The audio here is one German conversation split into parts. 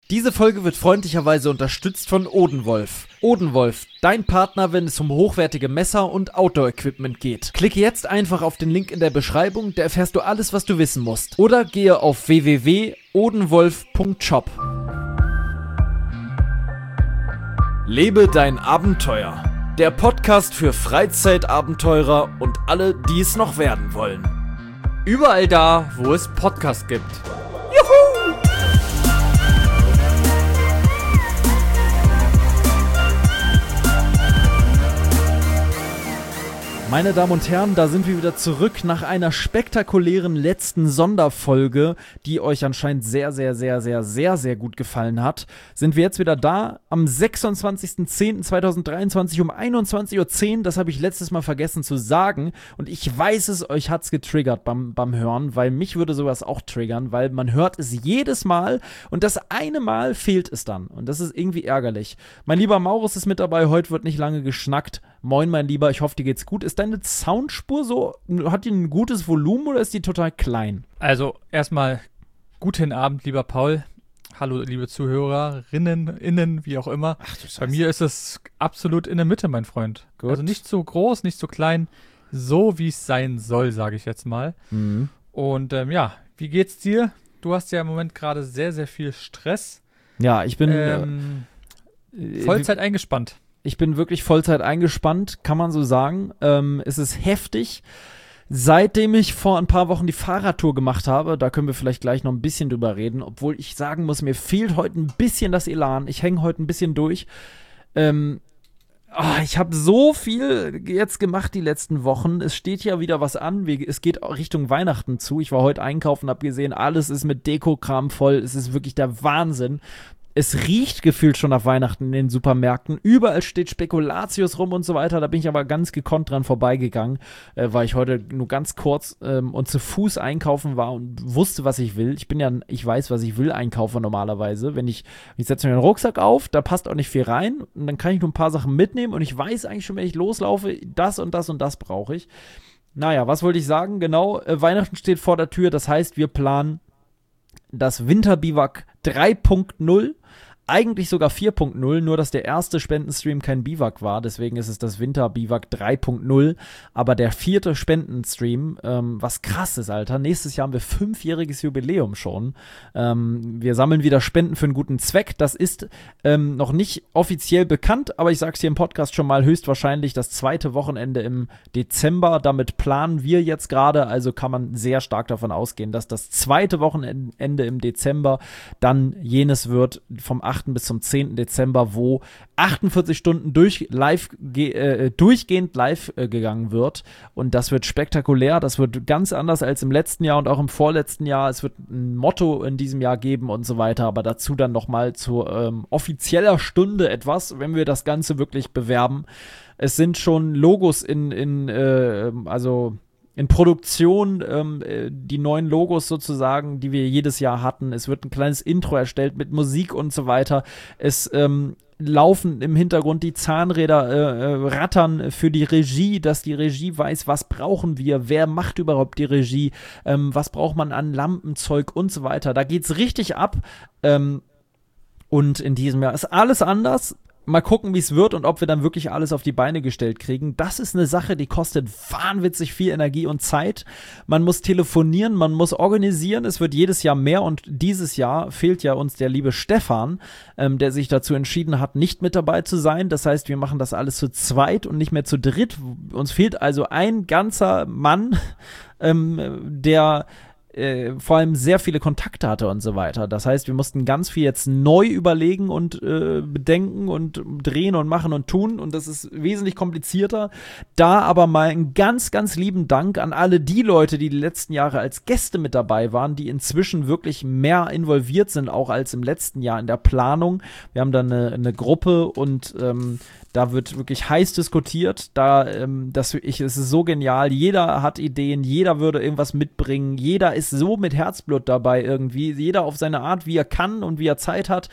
Diese Folge wird freundlicherweise unterstützt von Odenwolf. Odenwolf, dein Partner, wenn es um hochwertige Messer und Outdoor-Equipment geht. Klicke jetzt einfach auf den Link in der Beschreibung, da erfährst du alles, was du wissen musst. Oder gehe auf www.odenwolf.shop. Lebe dein Abenteuer. Der Podcast für Freizeitabenteurer und alle, die es noch werden wollen. Überall da, wo es Podcasts gibt. Meine Damen und Herren, da sind wir wieder zurück nach einer spektakulären letzten Sonderfolge, die euch anscheinend sehr gut gefallen hat. Sind wir jetzt wieder da am 26.10.2023 um 21:10 Uhr. Das habe ich letztes Mal vergessen zu sagen. Und ich weiß es, euch hat's getriggert beim Hören, weil mich würde sowas auch triggern, weil man hört es jedes Mal und das eine Mal fehlt es dann. Und das ist irgendwie ärgerlich. Mein lieber Maurus ist mit dabei, heute wird nicht lange geschnackt. Moin, mein Lieber, ich hoffe, dir geht's gut. Ist deine Soundspur so, hat die ein gutes Volumen oder ist die total klein? Also, erstmal guten Abend, lieber Paul. Hallo, liebe Zuhörerinnen, innen, wie auch immer. Ach du Scheiße. Bei mir ist es absolut in der Mitte, mein Freund. Gut. Also nicht so groß, nicht so klein, so wie es sein soll, sage ich jetzt mal. Mhm. Und ja, wie geht's dir? Du hast ja im Moment gerade sehr viel Stress. Ja, ich bin Vollzeit eingespannt. Ich bin wirklich Vollzeit eingespannt, kann man so sagen. Es ist heftig. Seitdem ich vor ein paar Wochen die Fahrradtour gemacht habe, da können wir vielleicht gleich noch ein bisschen drüber reden, obwohl ich sagen muss, mir fehlt heute ein bisschen das Elan. Ich hänge heute ein bisschen durch. Ich habe so viel jetzt gemacht die letzten Wochen. Es steht ja wieder was an. Es geht Richtung Weihnachten zu. Ich war heute einkaufen, habe gesehen, alles ist mit Dekokram voll. Es ist wirklich der Wahnsinn. Es riecht gefühlt schon nach Weihnachten in den Supermärkten. Überall steht Spekulatius rum und so weiter. Da bin ich aber ganz gekonnt dran vorbeigegangen, weil ich heute nur ganz kurz und zu Fuß einkaufen war und wusste, was ich will. Ich weiß, was ich will einkaufen normalerweise. Ich setze mir den Rucksack auf, da passt auch nicht viel rein und dann kann ich nur ein paar Sachen mitnehmen und ich weiß eigentlich schon, wenn ich loslaufe, das und das und das brauche ich. Naja, was wollte ich sagen? Genau, Weihnachten steht vor der Tür. Das heißt, wir planen das Winterbiwak 3.0, eigentlich sogar 4.0, nur dass der erste Spendenstream kein Biwak war, deswegen ist es das Winterbiwak 3.0, aber der 4. Spendenstream, was krass ist, Alter, nächstes Jahr haben wir 5-jähriges Jubiläum schon, wir sammeln wieder Spenden für einen guten Zweck, das ist noch nicht offiziell bekannt, aber ich sag's hier im Podcast schon mal, höchstwahrscheinlich das 2. Wochenende im Dezember, damit planen wir jetzt gerade, also kann man sehr stark davon ausgehen, dass das 2. Wochenende im Dezember dann jenes wird, vom 8. bis zum 10. Dezember, wo 48 Stunden durchgehend live gegangen wird. Und das wird spektakulär. Das wird ganz anders als im letzten Jahr und auch im vorletzten Jahr. Es wird ein Motto in diesem Jahr geben und so weiter. Aber dazu dann nochmal zu offizieller Stunde etwas, wenn wir das Ganze wirklich bewerben. Es sind schon Logos in Produktion, die neuen Logos sozusagen, die wir jedes Jahr hatten. Es wird ein kleines Intro erstellt mit Musik und so weiter. Es laufen im Hintergrund die Zahnräder, rattern für die Regie, dass die Regie weiß, was brauchen wir, wer macht überhaupt die Regie, was braucht man an Lampenzeug und so weiter. Da geht's richtig ab. Und in diesem Jahr ist alles anders. Mal gucken, wie es wird und ob wir dann wirklich alles auf die Beine gestellt kriegen. Das ist eine Sache, die kostet wahnwitzig viel Energie und Zeit. Man muss telefonieren, man muss organisieren. Es wird jedes Jahr mehr und dieses Jahr fehlt ja uns der liebe Stefan, der sich dazu entschieden hat, nicht mit dabei zu sein. Das heißt, wir machen das alles zu zweit und nicht mehr zu dritt. Uns fehlt also ein ganzer Mann, der vor allem sehr viele Kontakte hatte und so weiter. Das heißt, wir mussten ganz viel jetzt neu überlegen und bedenken und drehen und machen und tun und das ist wesentlich komplizierter. Da aber mal einen ganz lieben Dank an alle die Leute, die letzten Jahre als Gäste mit dabei waren, die inzwischen wirklich mehr involviert sind, auch als im letzten Jahr in der Planung. Wir haben dann eine Gruppe und da wird wirklich heiß diskutiert. Es ist so genial. Jeder hat Ideen, jeder würde irgendwas mitbringen. Jeder ist ist so mit Herzblut dabei irgendwie. Jeder auf seine Art, wie er kann und wie er Zeit hat,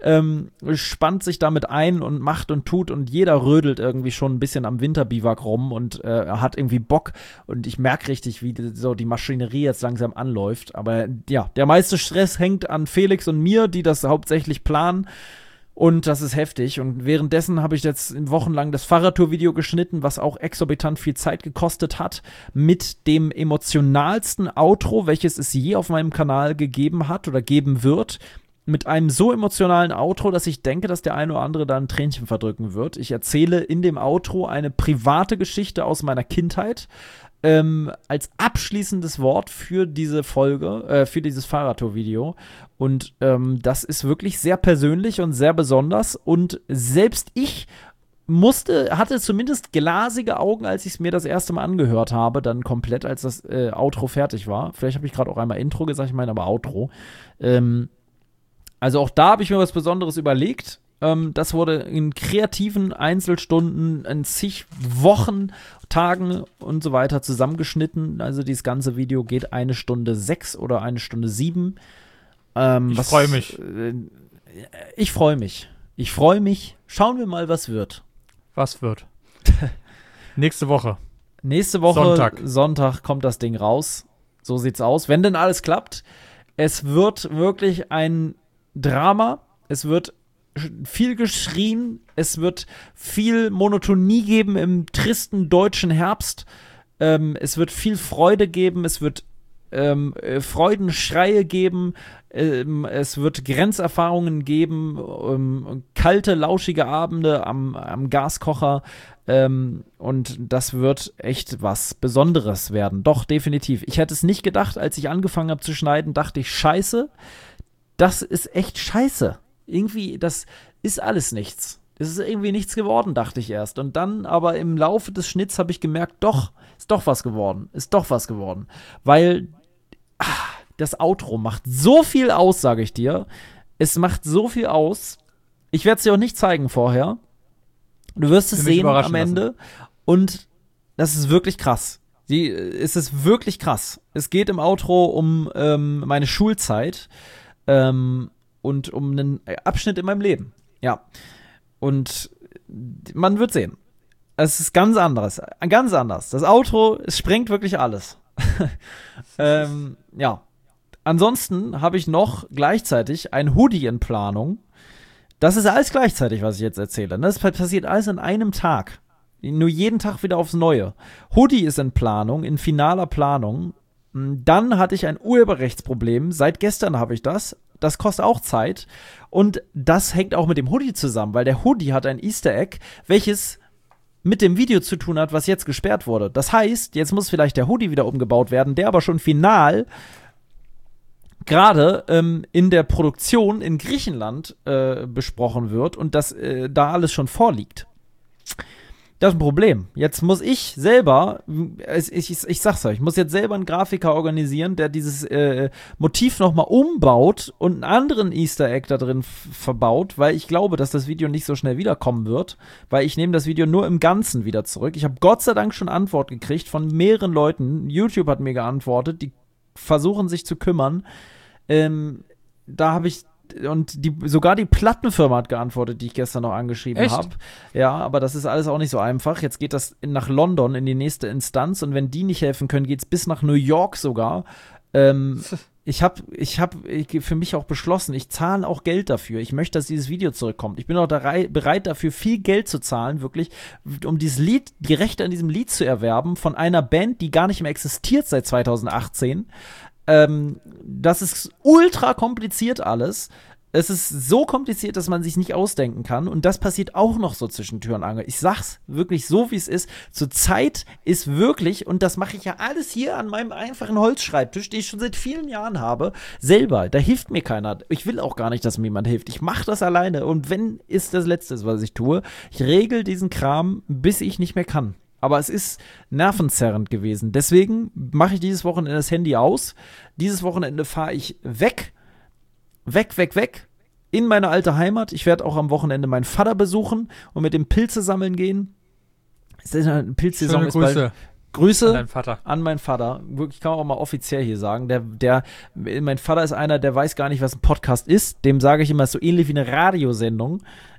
spannt sich damit ein und macht und tut und jeder rödelt irgendwie schon ein bisschen am Winterbiwak rum und hat irgendwie Bock und ich merke richtig, wie so die Maschinerie jetzt langsam anläuft. Aber ja, der meiste Stress hängt an Felix und mir, die das hauptsächlich planen. Und das ist heftig. Und währenddessen habe ich jetzt wochenlang das Fahrradtour-Video geschnitten, was auch exorbitant viel Zeit gekostet hat, mit dem emotionalsten Outro, welches es je auf meinem Kanal gegeben hat oder geben wird. Mit einem so emotionalen Outro, dass ich denke, dass der eine oder andere da ein Tränchen verdrücken wird. Ich erzähle in dem Outro eine private Geschichte aus meiner Kindheit, als abschließendes Wort für diese Folge, für dieses Fahrradtour-Video. Und das ist wirklich sehr persönlich und sehr besonders. Und selbst ich hatte zumindest glasige Augen, als ich es mir das erste Mal angehört habe, dann komplett, als das Outro fertig war. Vielleicht habe ich gerade auch einmal Intro gesagt, ich meine aber Outro. Also auch da habe ich mir was Besonderes überlegt. Das wurde in kreativen Einzelstunden, in zig Wochen, Tagen und so weiter zusammengeschnitten. Also dieses ganze Video geht 1 Stunde 6 oder 1 Stunde 7. Ich freue mich. Ich freue mich. Ich freue mich. Schauen wir mal, was wird. Was wird? Nächste Woche. Nächste Woche, Sonntag kommt das Ding raus. So sieht's aus. Wenn denn alles klappt. Es wird wirklich ein Drama. Es wird viel geschrien, es wird viel Monotonie geben im tristen deutschen Herbst, es wird viel Freude geben, es wird Freudenschreie geben, es wird Grenzerfahrungen geben, kalte, lauschige Abende am Gaskocher, und das wird echt was Besonderes werden. Doch, definitiv. Ich hätte es nicht gedacht, als ich angefangen habe zu schneiden, dachte ich, scheiße, das ist echt scheiße. Irgendwie, das ist alles nichts. Es ist irgendwie nichts geworden, dachte ich erst. Und dann aber im Laufe des Schnitts habe ich gemerkt, doch, ist doch was geworden. Ist doch was geworden. Weil das Outro macht so viel aus, sage ich dir. Es macht so viel aus. Ich werde es dir auch nicht zeigen vorher. Du wirst es sehen am Ende. Und das ist wirklich krass. Es ist wirklich krass. Es geht im Outro um meine Schulzeit. Und um einen Abschnitt in meinem Leben. Ja. Und man wird sehen. Es ist ganz anderes. Ganz anders. Das Outro, es sprengt wirklich alles. Ja. Ansonsten habe ich noch gleichzeitig ein Hoodie in Planung. Das ist alles gleichzeitig, was ich jetzt erzähle. Das passiert alles in einem Tag. Nur jeden Tag wieder aufs Neue. Hoodie ist in Planung, in finaler Planung. Dann hatte ich ein Urheberrechtsproblem. Seit gestern habe ich das. Das kostet auch Zeit. Und das hängt auch mit dem Hoodie zusammen, weil der Hoodie hat ein Easter Egg, welches mit dem Video zu tun hat, was jetzt gesperrt wurde. Das heißt, jetzt muss vielleicht der Hoodie wieder umgebaut werden, der aber schon final gerade in der Produktion in Griechenland besprochen wird und das da alles schon vorliegt. Das ist ein Problem. Jetzt muss ich selber, ich sag's euch, ich muss jetzt selber einen Grafiker organisieren, der dieses Motiv nochmal umbaut und einen anderen Easter Egg da drin verbaut, weil ich glaube, dass das Video nicht so schnell wiederkommen wird, weil ich nehme das Video nur im Ganzen wieder zurück. Ich habe Gott sei Dank schon Antwort gekriegt von mehreren Leuten. YouTube hat mir geantwortet, die versuchen sich zu kümmern. Da habe ich und sogar die Plattenfirma hat geantwortet, die ich gestern noch angeschrieben habe. Ja, aber das ist alles auch nicht so einfach. Jetzt geht das nach London in die nächste Instanz und wenn die nicht helfen können, geht es bis nach New York sogar. Ich habe für mich auch beschlossen, ich zahle auch Geld dafür. Ich möchte, dass dieses Video zurückkommt. Ich bin auch bereit dafür, viel Geld zu zahlen, wirklich, um dieses Lied, die Rechte an diesem Lied zu erwerben von einer Band, die gar nicht mehr existiert seit 2018. Das ist ultra kompliziert alles. Es ist so kompliziert, dass man sich nicht ausdenken kann. Und das passiert auch noch so zwischen Tür und Angel. Ich sag's wirklich so, wie es ist. Zurzeit ist wirklich, und das mache ich ja alles hier an meinem einfachen Holzschreibtisch, den ich schon seit vielen Jahren habe, selber. Da hilft mir keiner. Ich will auch gar nicht, dass mir jemand hilft. Ich mache das alleine. Und wenn, ist das Letzte, was ich tue. Ich regel diesen Kram, bis ich nicht mehr kann. Aber es ist nervenzerrend gewesen. Deswegen mache ich dieses Wochenende das Handy aus. Dieses Wochenende fahre ich weg. In meine alte Heimat. Ich werde auch am Wochenende meinen Vater besuchen und mit dem Pilze sammeln gehen. Pilzsaison ist bald. Grüße An deinen Vater. an meinen Vater. Wirklich, kann man auch mal offiziell hier sagen. Mein Vater ist einer, der weiß gar nicht, was ein Podcast ist. Dem sage ich immer, so ähnlich wie eine Radiosendung.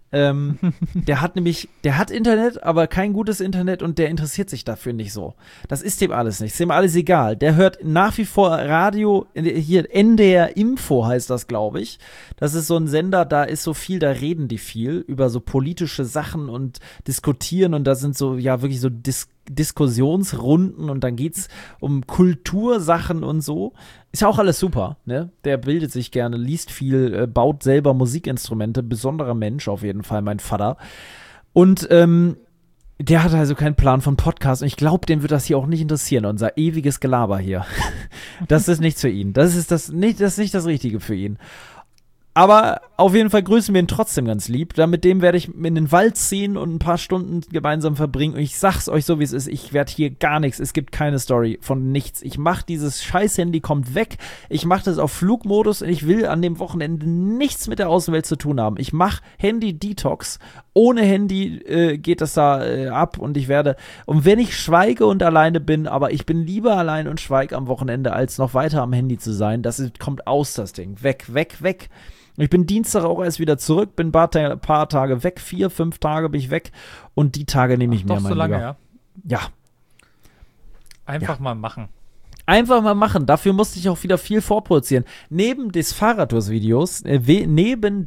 Der hat Internet, aber kein gutes Internet und der interessiert sich dafür nicht so. Das ist dem alles nicht. Ist dem alles egal. Der hört nach wie vor Radio, hier NDR Info heißt das, glaube ich. Das ist so ein Sender, da ist so viel, da reden die viel über so politische Sachen und diskutieren und da sind so, ja, wirklich so Diskussionsrunden und dann geht's um Kultursachen und so. Ist ja auch alles super, ne? Der bildet sich gerne, liest viel, baut selber Musikinstrumente, besonderer Mensch auf jeden Fall, mein Vater. Und der hat also keinen Plan von Podcast und ich glaube, den wird das hier auch nicht interessieren, unser ewiges Gelaber hier. Das ist nichts für ihn. Das ist nicht das Richtige für ihn. Aber auf jeden Fall grüßen wir ihn trotzdem ganz lieb. Dann mit dem werde ich in den Wald ziehen und ein paar Stunden gemeinsam verbringen. Und ich sag's euch so, wie es ist. Ich werde hier gar nichts. Es gibt keine Story von nichts. Ich mach dieses Scheiß-Handy, kommt weg. Ich mache das auf Flugmodus und ich will an dem Wochenende nichts mit der Außenwelt zu tun haben. Ich mache Handy-Detox. Ohne Handy geht das da ab und und wenn ich schweige und alleine bin, aber ich bin lieber allein und schweige am Wochenende, als noch weiter am Handy zu sein. Kommt aus, das Ding. Weg, weg, weg. Ich bin Dienstag auch erst wieder zurück, bin ein paar Tage weg, 4, 5 Tage bin ich weg und die Tage nehme ich mir, mein Lieber. Ja. Ja. Einfach mal machen. Einfach mal machen. Dafür musste ich auch wieder viel vorproduzieren. Neben des Fahrradtours-Videos, neben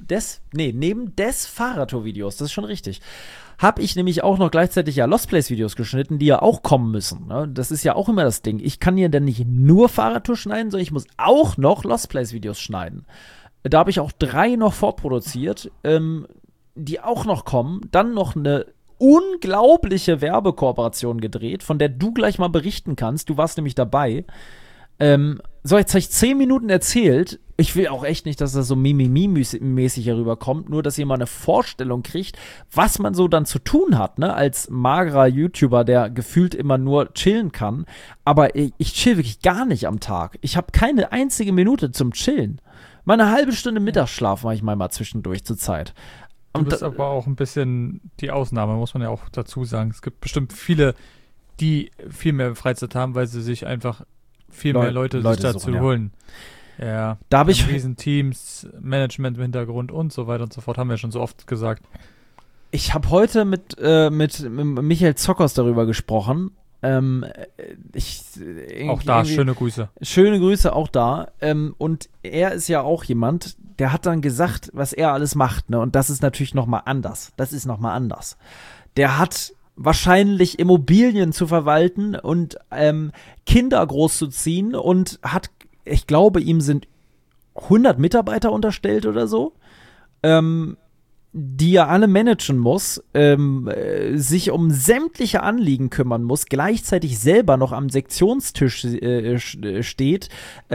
des Fahrradtour-Videos, das ist schon richtig, habe ich nämlich auch noch gleichzeitig ja Lost Place-Videos geschnitten, die ja auch kommen müssen. Ne? Das ist ja auch immer das Ding. Ich kann ja dann nicht nur Fahrradtour schneiden, sondern ich muss auch noch Lost Place-Videos schneiden. Da habe ich auch 3 noch vorproduziert, die auch noch kommen. Dann noch eine unglaubliche Werbekooperation gedreht, von der du gleich mal berichten kannst. Du warst nämlich dabei. So, jetzt habe ich 10 Minuten erzählt. Ich will auch echt nicht, dass das so Mimimi-mäßig herüberkommt, nur dass ihr mal eine Vorstellung kriegt, was man so dann zu tun hat, ne, als magerer YouTuber, der gefühlt immer nur chillen kann. Aber ich chill wirklich gar nicht am Tag. Ich habe keine einzige Minute zum Chillen. Mal eine halbe Stunde Mittagsschlaf mache ich mal zwischendurch zur Zeit. Du bist aber auch ein bisschen die Ausnahme, muss man ja auch dazu sagen. Es gibt bestimmt viele, die viel mehr Freizeit haben, weil sie sich einfach viel mehr Leute sich dazu suchen, holen. Ja, da habe ich Riesenteams, Management im Hintergrund und so weiter und so fort, haben wir schon so oft gesagt. Ich habe heute mit Michael Zockers darüber gesprochen. Auch da, schöne Grüße. Schöne Grüße auch da. Und er ist ja auch jemand, der hat dann gesagt, was er alles macht, ne? Und das ist natürlich nochmal anders. Der hat wahrscheinlich Immobilien zu verwalten und Kinder großzuziehen und ich glaube, ihm sind 100 Mitarbeiter unterstellt oder so. Die er alle managen muss, sich um sämtliche Anliegen kümmern muss, gleichzeitig selber noch am Sektionstisch steht,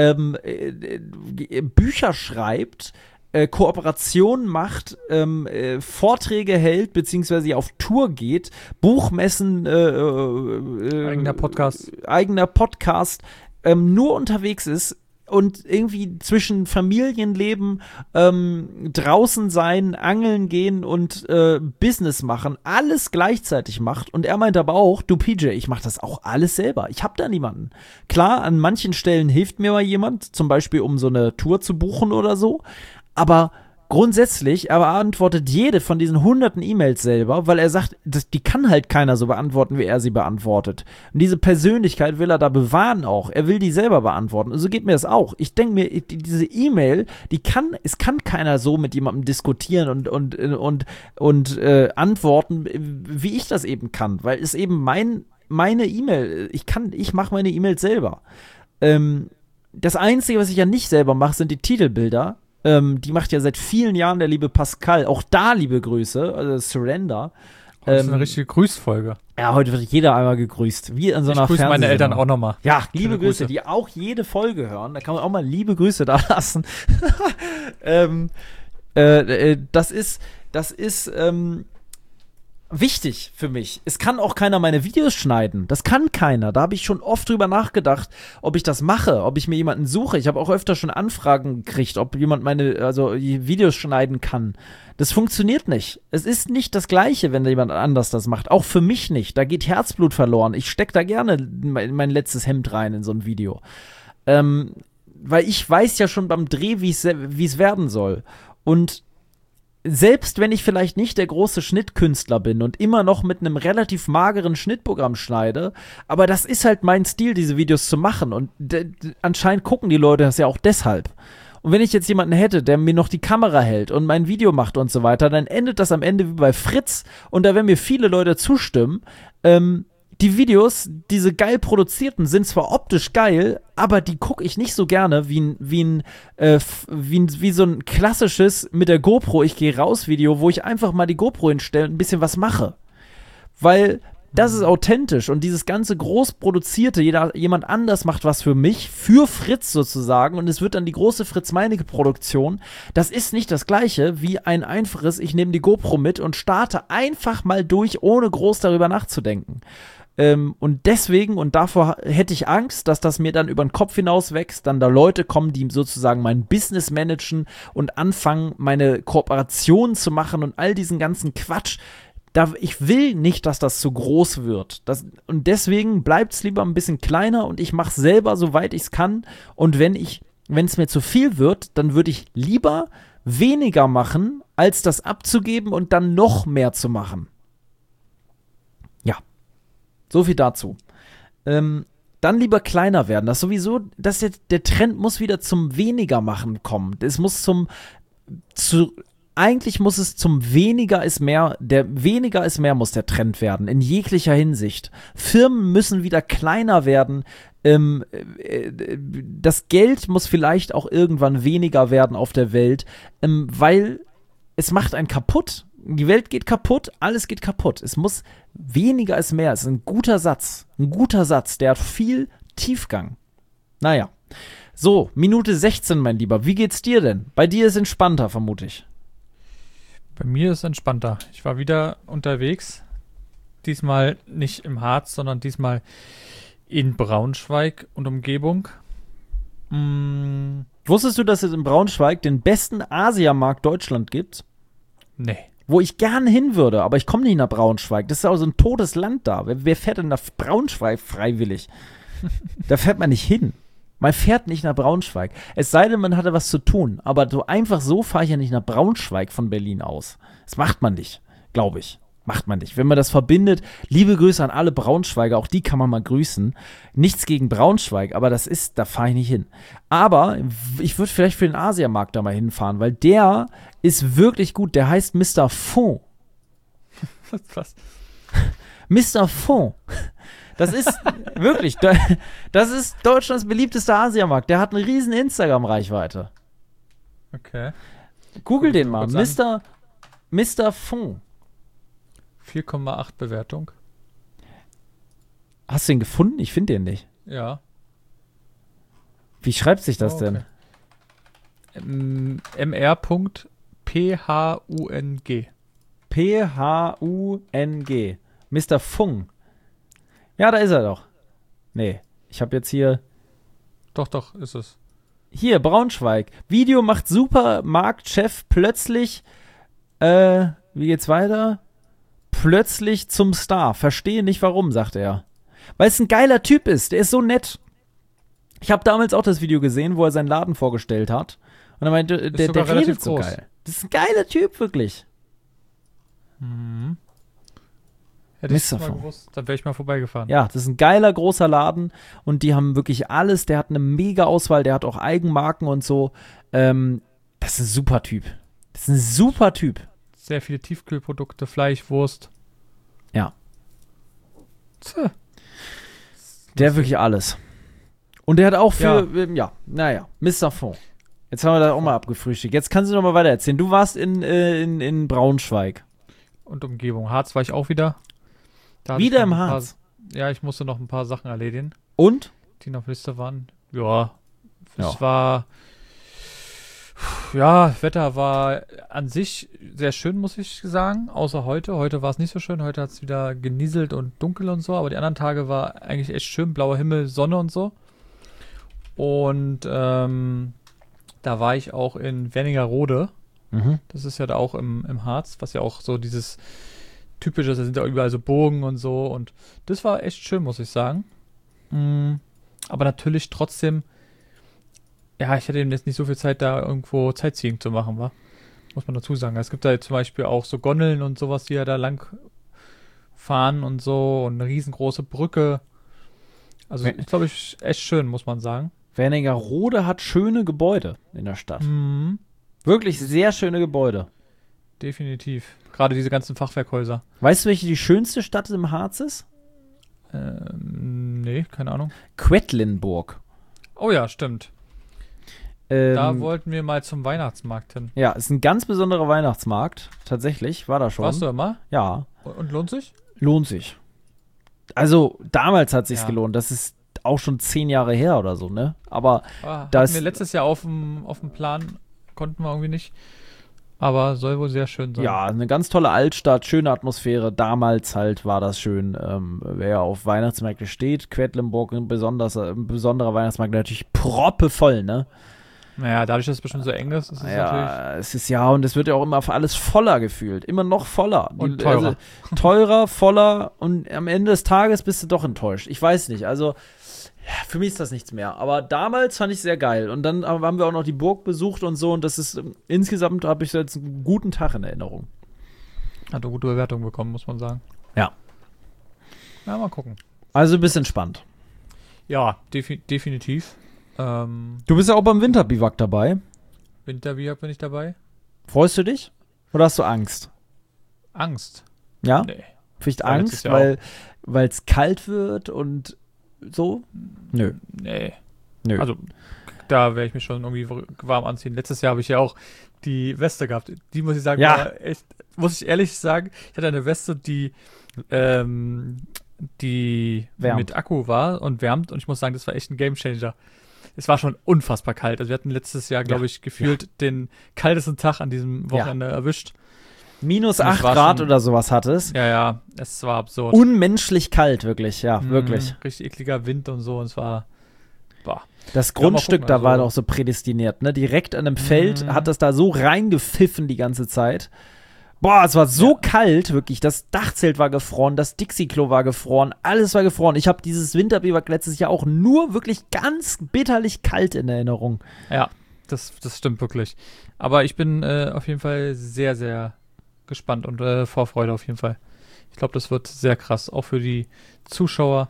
Bücher schreibt, Kooperationen macht, Vorträge hält, beziehungsweise auf Tour geht, Buchmessen, eigener Podcast, nur unterwegs ist, und irgendwie zwischen Familienleben, draußen sein, angeln gehen und Business machen, alles gleichzeitig macht. Und er meint aber auch, du PJ, ich mach das auch alles selber. Ich hab da niemanden. Klar, an manchen Stellen hilft mir mal jemand, zum Beispiel um so eine Tour zu buchen oder so. Aber grundsätzlich, er beantwortet jede von diesen hunderten E-Mails selber, weil er sagt, die kann halt keiner so beantworten, wie er sie beantwortet. Und diese Persönlichkeit will er da bewahren auch. Er will die selber beantworten. Und so geht mir das auch. Ich denke mir, diese E-Mail, es kann keiner so mit jemandem diskutieren und antworten, wie ich das eben kann. Weil es eben meine E-Mail, ich mache meine E-Mails selber. Das Einzige, was ich ja nicht selber mache, sind die Titelbilder. Die macht ja seit vielen Jahren der liebe Pascal. Auch da liebe Grüße, also Surrender. Das ist eine richtige Grüßfolge. Ja, heute wird jeder einmal gegrüßt. Wie in so einer Ich grüße meine Eltern auch nochmal. Ja, liebe Grüße, die auch jede Folge hören. Da kann man auch mal liebe Grüße da lassen. wichtig für mich. Es kann auch keiner meine Videos schneiden. Das kann keiner. Da habe ich schon oft drüber nachgedacht, ob ich das mache, ob ich mir jemanden suche. Ich habe auch öfter schon Anfragen gekriegt, ob jemand meine Videos schneiden kann. Das funktioniert nicht. Es ist nicht das Gleiche, wenn jemand anders das macht. Auch für mich nicht. Da geht Herzblut verloren. Ich stecke da gerne mein letztes Hemd rein in so ein Video. Weil ich weiß ja schon beim Dreh, wie es werden soll. Und selbst wenn ich vielleicht nicht der große Schnittkünstler bin und immer noch mit einem relativ mageren Schnittprogramm schneide, aber das ist halt mein Stil, diese Videos zu machen. Und anscheinend gucken die Leute das ja auch deshalb. Und wenn ich jetzt jemanden hätte, der mir noch die Kamera hält und mein Video macht und so weiter, dann endet das am Ende wie bei Fritz. Und da werden mir viele Leute zustimmen. Die Videos, diese geil produzierten, sind zwar optisch geil, aber die gucke ich nicht so gerne wie so ein klassisches mit der GoPro, ich gehe raus Video, wo ich einfach mal die GoPro hinstelle und ein bisschen was mache. Weil das ist authentisch und dieses ganze groß produzierte, jemand anders macht was für mich, für Fritz sozusagen, und es wird dann die große Fritz-Meinecke-Produktion. Das ist nicht das Gleiche wie ein einfaches, ich nehme die GoPro mit und starte einfach mal durch, ohne groß darüber nachzudenken. Und deswegen, und davor hätte ich Angst, dass das mir dann über den Kopf hinaus wächst, dann da Leute kommen, die sozusagen mein Business managen und anfangen, meine Kooperationen zu machen und all diesen ganzen Quatsch. Ich will nicht, dass das zu groß wird. Und deswegen bleibt es lieber ein bisschen kleiner und ich mache es selber, soweit ich es kann. Und wenn es mir zu viel wird, dann würde ich lieber weniger machen, als das abzugeben und dann noch mehr zu machen. Ja. So viel dazu. Dann lieber kleiner werden. Das sowieso, der Trend muss wieder zum weniger machen kommen. Es muss eigentlich muss es zum weniger ist mehr, der weniger ist mehr muss der Trend werden, in jeglicher Hinsicht. Firmen müssen wieder kleiner werden. Das Geld muss vielleicht auch irgendwann weniger werden auf der Welt, weil es macht einen kaputt. Die Welt geht kaputt, alles geht kaputt. Es muss weniger ist mehr. Es ist ein guter Satz. Ein guter Satz, der hat viel Tiefgang. Naja. So, Minute 16, mein Lieber. Wie geht's dir denn? Bei dir ist entspannter, vermute ich. Bei mir ist entspannter. Ich war wieder unterwegs. Diesmal nicht im Harz, sondern diesmal in Braunschweig und Umgebung. Wusstest du, dass es in Braunschweig den besten Asiamarkt Deutschland gibt? Nee. Wo ich gern hin würde, aber ich komme nicht nach Braunschweig. Das ist auch so ein totes Land da. Wer fährt denn nach Braunschweig freiwillig? Da fährt man nicht hin. Man fährt nicht nach Braunschweig. Es sei denn, man hatte was zu tun. Aber so einfach so fahre ich ja nicht nach Braunschweig von Berlin aus. Das macht man nicht, glaube ich. Macht man nicht. Wenn man das verbindet, liebe Grüße an alle Braunschweiger, auch die kann man mal grüßen. Nichts gegen Braunschweig, aber da fahre ich nicht hin. Aber ich würde vielleicht für den Asiamarkt da mal hinfahren, weil der ist wirklich gut. Der heißt Mr. Fond. Was? Mr. Fond. Das ist wirklich, das ist Deutschlands beliebtester Asiamarkt. Der hat eine riesen Instagram-Reichweite. Okay. Google den mal. Mr. Fond. 4,8 Bewertung. Hast du ihn gefunden? Ich finde den nicht. Ja. Wie schreibt sich das denn? mr.phung. Phung. Mr. Fung. Ja, da ist er doch. Nee, ich habe jetzt hier... Doch, ist es. Hier, Braunschweig. Video macht Supermarktchef plötzlich, wie geht's weiter? Plötzlich zum Star. Verstehe nicht warum, sagt er. Weil es ein geiler Typ ist. Der ist so nett. Ich habe damals auch das Video gesehen, wo er seinen Laden vorgestellt hat. Und er meinte, der redet so geil. Das ist ein geiler Typ, wirklich. Mhm. Hätte ich mal gewusst, dann wäre ich mal vorbeigefahren. Ja, das ist ein geiler, großer Laden und die haben wirklich alles. Der hat eine mega Auswahl, der hat auch Eigenmarken und so. Das ist ein super Typ. Sehr viele Tiefkühlprodukte, Fleisch, Wurst. Ja. Der hat wirklich alles. Und der hat auch Mr. Fond. Jetzt haben wir das auch mal abgefrühstückt. Jetzt kannst du noch mal weiter erzählen. Du warst in Braunschweig. Und Umgebung. Harz war ich auch wieder. Wieder im Harz? Ich musste noch ein paar Sachen erledigen. Und? Die noch auf der Liste waren. Ja. Es war Ja, Wetter war an sich sehr schön, muss ich sagen, außer heute. Heute war es nicht so schön, heute hat es wieder genieselt und dunkel und so, aber die anderen Tage war eigentlich echt schön, blauer Himmel, Sonne und so. Und da war ich auch in Wernigerode. Das ist ja da auch im Harz, was ja auch so dieses typische, da sind ja überall so Burgen und so. Und das war echt schön, muss ich sagen. Aber natürlich trotzdem, ja, ich hatte eben jetzt nicht so viel Zeit, da irgendwo Sightseeing zu machen, muss man dazu sagen. Es gibt da jetzt zum Beispiel auch so Gondeln und sowas, die ja da lang fahren und so und eine riesengroße Brücke. Also ist, glaube ich, echt schön, muss man sagen. Wernigerode hat schöne Gebäude in der Stadt. Wirklich sehr schöne Gebäude. Definitiv. Gerade diese ganzen Fachwerkhäuser. Weißt du, welche die schönste Stadt im Harz ist? Nee, keine Ahnung. Quedlinburg. Oh ja, stimmt. Da wollten wir mal zum Weihnachtsmarkt hin. Ja, ist ein ganz besonderer Weihnachtsmarkt. Tatsächlich, war da schon. Warst du immer? Ja. Und lohnt sich? Lohnt sich. Also, damals hat sich's gelohnt. Das ist auch schon 10 Jahre her oder so, ne? Aber hatten wir letztes Jahr auf dem Plan, konnten wir irgendwie nicht. Aber soll wohl sehr schön sein. Ja, eine ganz tolle Altstadt, schöne Atmosphäre. Damals halt war das schön. Wer auf Weihnachtsmärkte steht, Quedlinburg, ein besonderer Weihnachtsmarkt, natürlich proppevoll, ne? Naja, dadurch, dass es bestimmt so eng ist, ist es natürlich... Es ist und es wird ja auch immer alles voller gefühlt. Immer noch voller. Und teurer. Also, teurer, voller und am Ende des Tages bist du doch enttäuscht. Ich weiß nicht, also für mich ist das nichts mehr. Aber damals fand ich es sehr geil. Und dann haben wir auch noch die Burg besucht und so. Und das ist, insgesamt habe ich jetzt einen guten Tag in Erinnerung. Hat eine gute Bewertung bekommen, muss man sagen. Ja. Ja, mal gucken. Also ein bisschen entspannt. Ja, definitiv. Du bist ja auch beim Winterbiwak dabei. Winterbiwak bin ich dabei. Freust du dich? Oder hast du Angst? Angst? Ja? Nee. Vielleicht Angst, weil es kalt wird und so? Nö. Nee. Nö. Also, da werde ich mich schon irgendwie warm anziehen. Letztes Jahr habe ich ja auch die Weste gehabt. Die muss ich sagen, war echt, muss ich ehrlich sagen, ich hatte eine Weste, die mit Akku war und wärmt und ich muss sagen, das war echt ein Gamechanger. Es war schon unfassbar kalt. Also wir hatten letztes Jahr, glaube ich, gefühlt den kaltesten Tag an diesem Wochenende erwischt. Minus 8 Grad oder sowas hat es. Ja, es war absurd. Unmenschlich kalt, wirklich, wirklich. Richtig ekliger Wind und so und es war, Das Grundstück da war doch so prädestiniert, ne? Direkt an einem Feld hat das da so reingepfiffen die ganze Zeit. Boah, es war so kalt, wirklich. Das Dachzelt war gefroren, das Dixie-Klo war gefroren, alles war gefroren. Ich habe dieses Winterbiwak letztes Jahr auch nur wirklich ganz bitterlich kalt in Erinnerung. Ja, das stimmt wirklich. Aber ich bin auf jeden Fall sehr, sehr gespannt und Vorfreude auf jeden Fall. Ich glaube, das wird sehr krass, auch für die Zuschauer.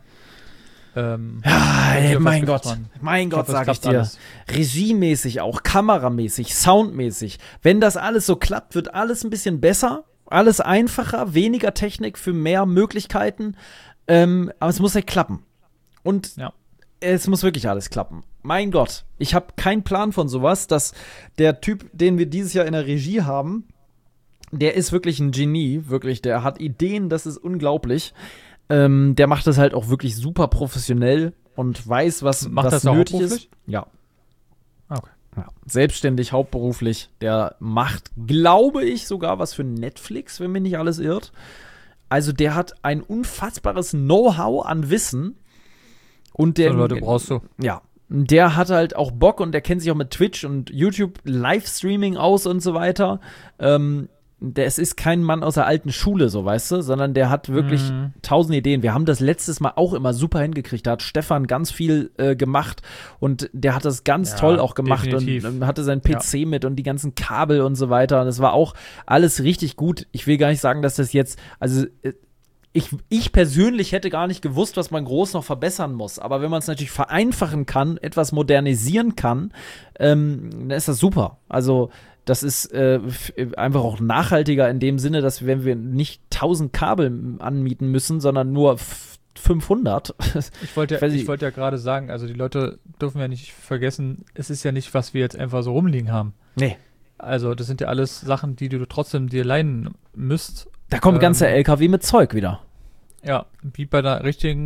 Mein Gott, sag ich dir. Alles. Regiemäßig auch, kameramäßig, soundmäßig. Wenn das alles so klappt, wird alles ein bisschen besser, alles einfacher, weniger Technik für mehr Möglichkeiten. Aber es muss ja klappen. Und es muss wirklich alles klappen. Mein Gott, ich habe keinen Plan von sowas, dass der Typ, den wir dieses Jahr in der Regie haben, der ist wirklich ein Genie, wirklich, der hat Ideen, das ist unglaublich. Der macht das halt auch wirklich super professionell und weiß, was nötig ist. Ja. Okay. Ja. Selbstständig, hauptberuflich. Der macht, glaube ich, sogar was für Netflix, wenn mich nicht alles irrt. Also der hat ein unfassbares Know-how an Wissen. Und der, so Leute brauchst du. Ja. Der hat halt auch Bock und der kennt sich auch mit Twitch und YouTube Livestreaming aus und so weiter. Es ist kein Mann aus der alten Schule, so, weißt du, sondern der hat wirklich 1000 Ideen. Wir haben das letztes Mal auch immer super hingekriegt. Da hat Stefan ganz viel gemacht und der hat das ganz toll auch gemacht definitiv. Und hatte seinen PC mit und die ganzen Kabel und so weiter. Und das war auch alles richtig gut. Ich will gar nicht sagen, dass das jetzt, also ich persönlich hätte gar nicht gewusst, was man groß noch verbessern muss. Aber wenn man es natürlich vereinfachen kann, etwas modernisieren kann, dann ist das super. Also das ist einfach auch nachhaltiger in dem Sinne, dass wenn wir nicht 1000 Kabel anmieten müssen, sondern nur 500. Ich wollte ja gerade sagen, also die Leute dürfen ja nicht vergessen, es ist ja nicht, was wir jetzt einfach so rumliegen haben. Nee. Also das sind ja alles Sachen, die du trotzdem dir leihen müsst. Da kommt ganze LKW mit Zeug wieder. Ja, wie bei einer richtigen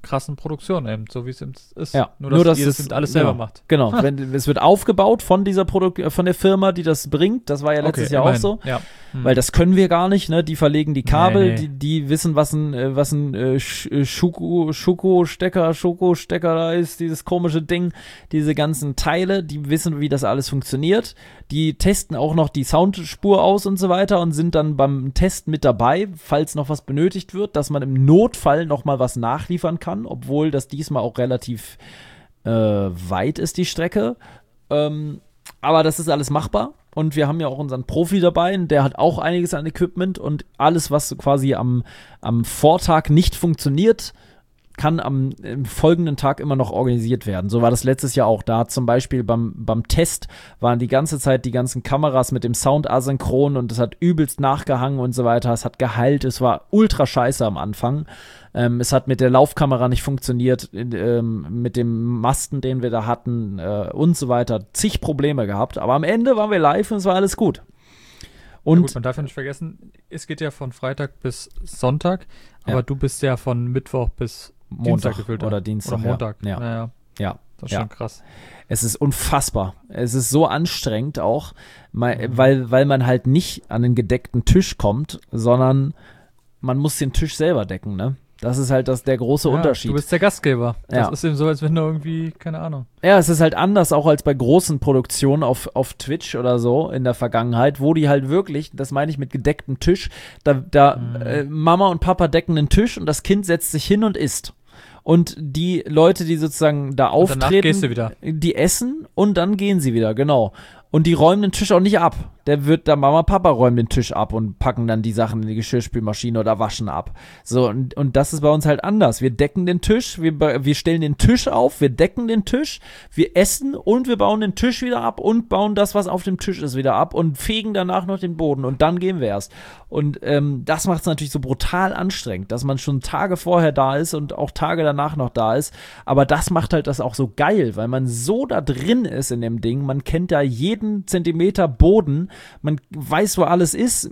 krassen Produktion eben, so wie es eben ist. Ja, nur dass ihr das eben alles selber macht. Genau, es wird aufgebaut von dieser von der Firma, die das bringt. Das war ja letztes Jahr immerhin. auch so. Ja. Weil das können wir gar nicht, ne? Die verlegen die Kabel, Nee. Die wissen, was ein Schokostecker da ist, dieses komische Ding, diese ganzen Teile, die wissen, wie das alles funktioniert. Die testen auch noch die Soundspur aus und so weiter und sind dann beim Test mit dabei, falls noch was benötigt wird, dass man im Notfall noch mal was nachliefern kann, obwohl das diesmal auch relativ weit ist, die Strecke. Aber das ist alles machbar. Und wir haben ja auch unseren Profi dabei, der hat auch einiges an Equipment und alles, was so quasi am Vortag nicht funktioniert, kann am folgenden Tag immer noch organisiert werden. So war das letztes Jahr auch. Da hat zum Beispiel beim Test waren die ganze Zeit die ganzen Kameras mit dem Sound asynchron und es hat übelst nachgehangen und so weiter. Es hat geheilt, es war ultra scheiße am Anfang. Es hat mit der Laufkamera nicht funktioniert, mit dem Masten, den wir da hatten und so weiter. Zig Probleme gehabt, aber am Ende waren wir live und es war alles gut. Und ja gut, man darf ja nicht vergessen, es geht ja von Freitag bis Sonntag, aber du bist ja von Mittwoch bis Montag gefühlt oder Dienstag. Oder Montag. Ja. Naja. Das ist schon krass. Es ist unfassbar. Es ist so anstrengend auch, weil man halt nicht an den gedeckten Tisch kommt, sondern man muss den Tisch selber decken, ne? Das ist halt der große Unterschied. Du bist der Gastgeber. Das Ja. ist eben so, als wenn du irgendwie, keine Ahnung. Ja, es ist halt anders auch als bei großen Produktionen auf Twitch oder so in der Vergangenheit, wo die halt wirklich, das meine ich mit gedecktem Tisch, Mama und Papa decken den Tisch und das Kind setzt sich hin und isst. Und die Leute, die sozusagen da auftreten, danach gehst du wieder. Die essen und dann gehen sie wieder, genau. Und die räumen den Tisch auch nicht ab. Der Mama, Papa räumen den Tisch ab und packen dann die Sachen in die Geschirrspülmaschine oder waschen ab. So, und das ist bei uns halt anders. Wir decken den Tisch, wir stellen den Tisch auf, wir decken den Tisch, wir essen und wir bauen den Tisch wieder ab und bauen das, was auf dem Tisch ist, wieder ab und fegen danach noch den Boden und dann gehen wir erst. Und das macht es natürlich so brutal anstrengend, dass man schon Tage vorher da ist und auch Tage danach noch da ist. Aber das macht halt das auch so geil, weil man so da drin ist in dem Ding. Man kennt da jeden Zentimeter Boden, man weiß, wo alles ist,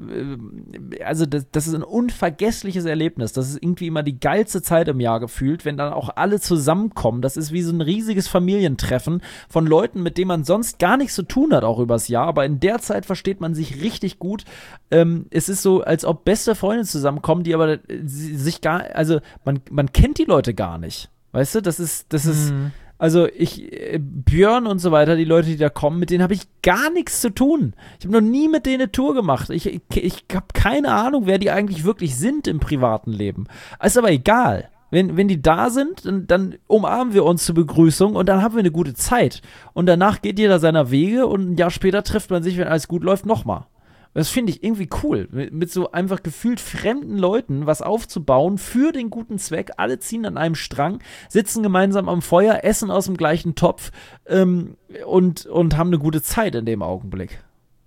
also das ist ein unvergessliches Erlebnis, das ist irgendwie immer die geilste Zeit im Jahr gefühlt, wenn dann auch alle zusammenkommen, das ist wie so ein riesiges Familientreffen von Leuten, mit denen man sonst gar nichts zu tun hat, auch übers Jahr, aber in der Zeit versteht man sich richtig gut, es ist so, als ob beste Freunde zusammenkommen, die aber sich also man kennt die Leute gar nicht, weißt du, das ist also Björn und so weiter, die Leute, die da kommen, mit denen habe ich gar nichts zu tun. Ich habe noch nie mit denen eine Tour gemacht. Ich habe keine Ahnung, wer die eigentlich wirklich sind im privaten Leben. Ist aber egal. Wenn die da sind, dann umarmen wir uns zur Begrüßung und dann haben wir eine gute Zeit. Und danach geht jeder seiner Wege und ein Jahr später trifft man sich, wenn alles gut läuft, nochmal. Das finde ich irgendwie cool, mit so einfach gefühlt fremden Leuten was aufzubauen für den guten Zweck. Alle ziehen an einem Strang, sitzen gemeinsam am Feuer, essen aus dem gleichen Topf und haben eine gute Zeit in dem Augenblick.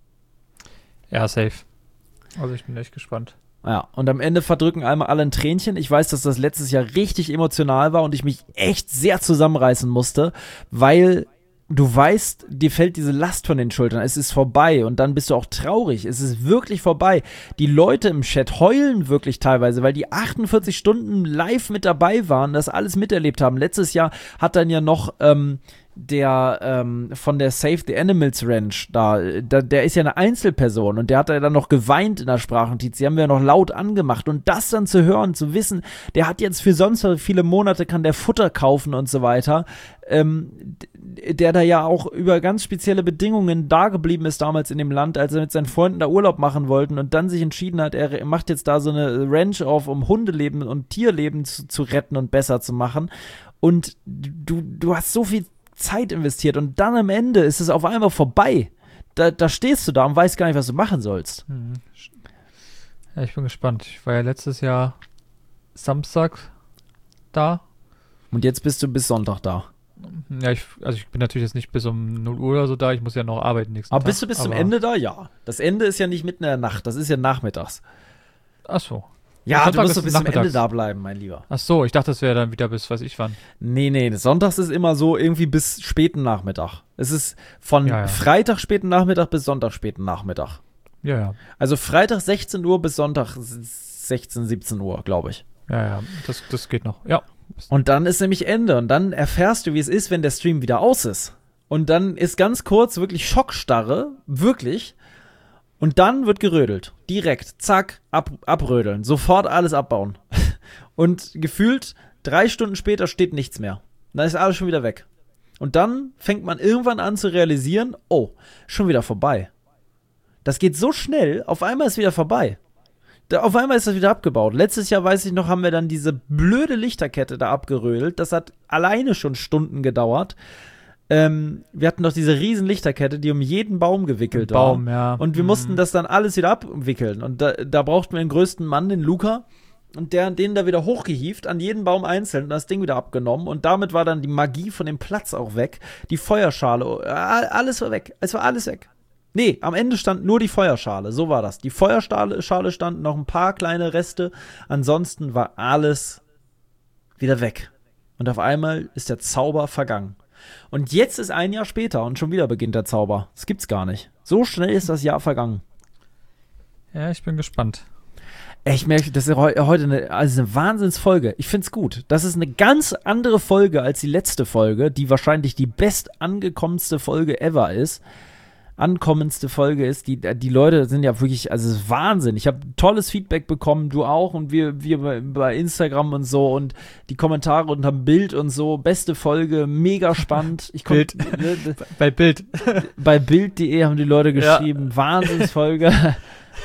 Ja, safe. Also ich bin echt gespannt. Ja, und am Ende verdrücken einmal alle ein Tränchen. Ich weiß, dass das letztes Jahr richtig emotional war und ich mich echt sehr zusammenreißen musste, weil du weißt, dir fällt diese Last von den Schultern, es ist vorbei und dann bist du auch traurig, es ist wirklich vorbei. Die Leute im Chat heulen wirklich teilweise, weil die 48 Stunden live mit dabei waren, das alles miterlebt haben. Letztes Jahr hat dann ja noch der von der Save the Animals Ranch der ist ja eine Einzelperson und der hat ja dann noch geweint in der Sprachnotiz, die haben wir ja noch laut angemacht und das dann zu hören, zu wissen, der hat jetzt für sonst viele Monate, kann der Futter kaufen und so weiter, der da ja auch über ganz spezielle Bedingungen da geblieben ist damals in dem Land, als er mit seinen Freunden da Urlaub machen wollten und dann sich entschieden hat, er macht jetzt da so eine Ranch auf, um Hundeleben und Tierleben zu retten und besser zu machen und du hast so viel Zeit investiert und dann am Ende ist es auf einmal vorbei. Da stehst du da und weißt gar nicht, was du machen sollst. Ja, ich bin gespannt. Ich war ja letztes Jahr Samstag da. Und jetzt bist du bis Sonntag da. Ja, ich bin natürlich jetzt nicht bis um 0 Uhr oder so da, ich muss ja noch arbeiten nächsten Tag. Aber bist du bis zum Ende da? Ja. Das Ende ist ja nicht mitten in der Nacht, das ist ja nachmittags. Ach so. Ja, du musst doch bis zum Ende da bleiben, mein Lieber. Ach so, ich dachte, das wäre dann wieder bis, weiß ich wann. Nee, sonntags ist immer so irgendwie bis späten Nachmittag. Es ist von Freitag späten Nachmittag bis Sonntag späten Nachmittag. Ja. Also Freitag 16 Uhr bis Sonntag 16, 17 Uhr, glaube ich. Ja, das geht noch. Ja. Und dann ist nämlich Ende. Und dann erfährst du, wie es ist, wenn der Stream wieder aus ist. Und dann ist ganz kurz wirklich Schockstarre. Wirklich. Und dann wird gerödelt. Direkt. Zack. Abrödeln. Sofort alles abbauen. Und gefühlt 3 Stunden später steht nichts mehr. Dann ist alles schon wieder weg. Und dann fängt man irgendwann an zu realisieren, oh, schon wieder vorbei. Das geht so schnell, auf einmal ist wieder vorbei. Auf einmal ist das wieder abgebaut. Letztes Jahr, weiß ich noch, haben wir dann diese blöde Lichterkette da abgerödelt. Das hat alleine schon Stunden gedauert. Wir hatten doch diese riesen Lichterkette, die um jeden Baum gewickelt war. Ja. Und wir mussten das dann alles wieder abwickeln. Und da brauchten wir den größten Mann, den Luca. Und den da wieder hochgehievt, an jeden Baum einzeln und das Ding wieder abgenommen. Und damit war dann die Magie von dem Platz auch weg. Die Feuerschale, alles war weg. Es war alles weg. Nee, am Ende stand nur die Feuerschale. So war das. Die Feuerschale stand, noch ein paar kleine Reste. Ansonsten war alles wieder weg. Und auf einmal ist der Zauber vergangen. Und jetzt ist ein Jahr später und schon wieder beginnt der Zauber. Das gibt's gar nicht. So schnell ist das Jahr vergangen. Ja, ich bin gespannt. Ich merke, das ist heute eine Wahnsinnsfolge. Ich find's gut. Das ist eine ganz andere Folge als die letzte Folge, die wahrscheinlich die bestangekommenste Folge ever ist. Ankommenste Folge ist, die Leute sind ja wirklich, also es ist Wahnsinn. Ich habe tolles Feedback bekommen, du auch und wir bei Instagram und so und die Kommentare unter dem Bild und so. Beste Folge, mega spannend. Bei Bild. Bei Bild.de haben die Leute geschrieben, ja. Wahnsinnsfolge.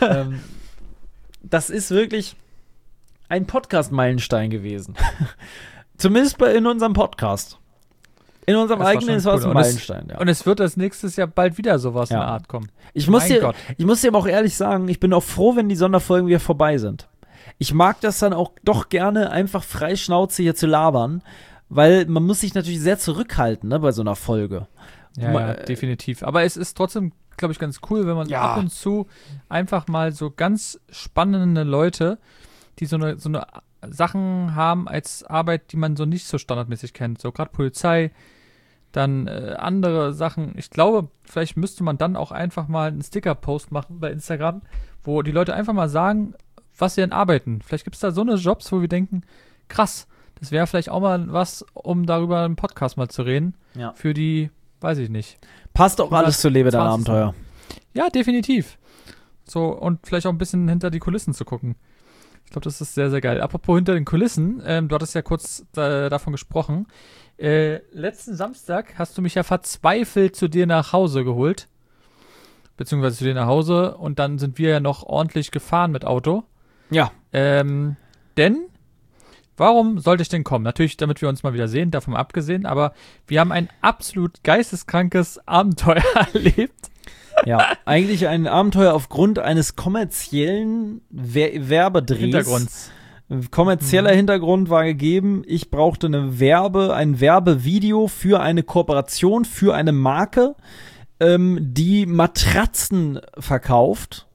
Das ist wirklich ein Podcast-Meilenstein gewesen. Zumindest in unserem Podcast. In unserem eigenen war es ein Meilenstein. Und es wird als nächstes Jahr bald wieder sowas in der Art kommen. Ich muss dir aber auch ehrlich sagen, ich bin auch froh, wenn die Sonderfolgen wieder vorbei sind. Ich mag das dann auch doch gerne, einfach frei Schnauze hier zu labern, weil man muss sich natürlich sehr zurückhalten, ne, bei so einer Folge. Ja, definitiv. Aber es ist trotzdem, glaube ich, ganz cool, wenn man ab und zu einfach mal so ganz spannende Leute, die so eine Sachen haben als Arbeit, die man so nicht so standardmäßig kennt. So gerade Polizei, dann andere Sachen. Ich glaube, vielleicht müsste man dann auch einfach mal einen Sticker-Post machen bei Instagram, wo die Leute einfach mal sagen, was sie denn arbeiten. Vielleicht gibt es da so eine Jobs, wo wir denken, krass, das wäre vielleicht auch mal was, um darüber einen Podcast mal zu reden. Ja. Für die, weiß ich nicht. Passt auch alles zu Lebe dein Abenteuer. Ja, definitiv. So, und vielleicht auch ein bisschen hinter die Kulissen zu gucken. Ich glaube, das ist sehr, sehr geil. Apropos hinter den Kulissen, du hattest ja kurz davon gesprochen. Letzten Samstag hast du mich ja verzweifelt zu dir nach Hause geholt. Beziehungsweise zu dir nach Hause. Und dann sind wir ja noch ordentlich gefahren mit Auto. Ja. Denn, warum sollte ich denn kommen? Natürlich, damit wir uns mal wieder sehen, davon abgesehen. Aber wir haben ein absolut geisteskrankes Abenteuer erlebt. Ja, eigentlich ein Abenteuer aufgrund eines kommerziellen Werbedrehs. Hintergrunds. Kommerzieller Hintergrund war gegeben, ich brauchte ein Werbevideo für eine Kooperation, für eine Marke, die Matratzen verkauft.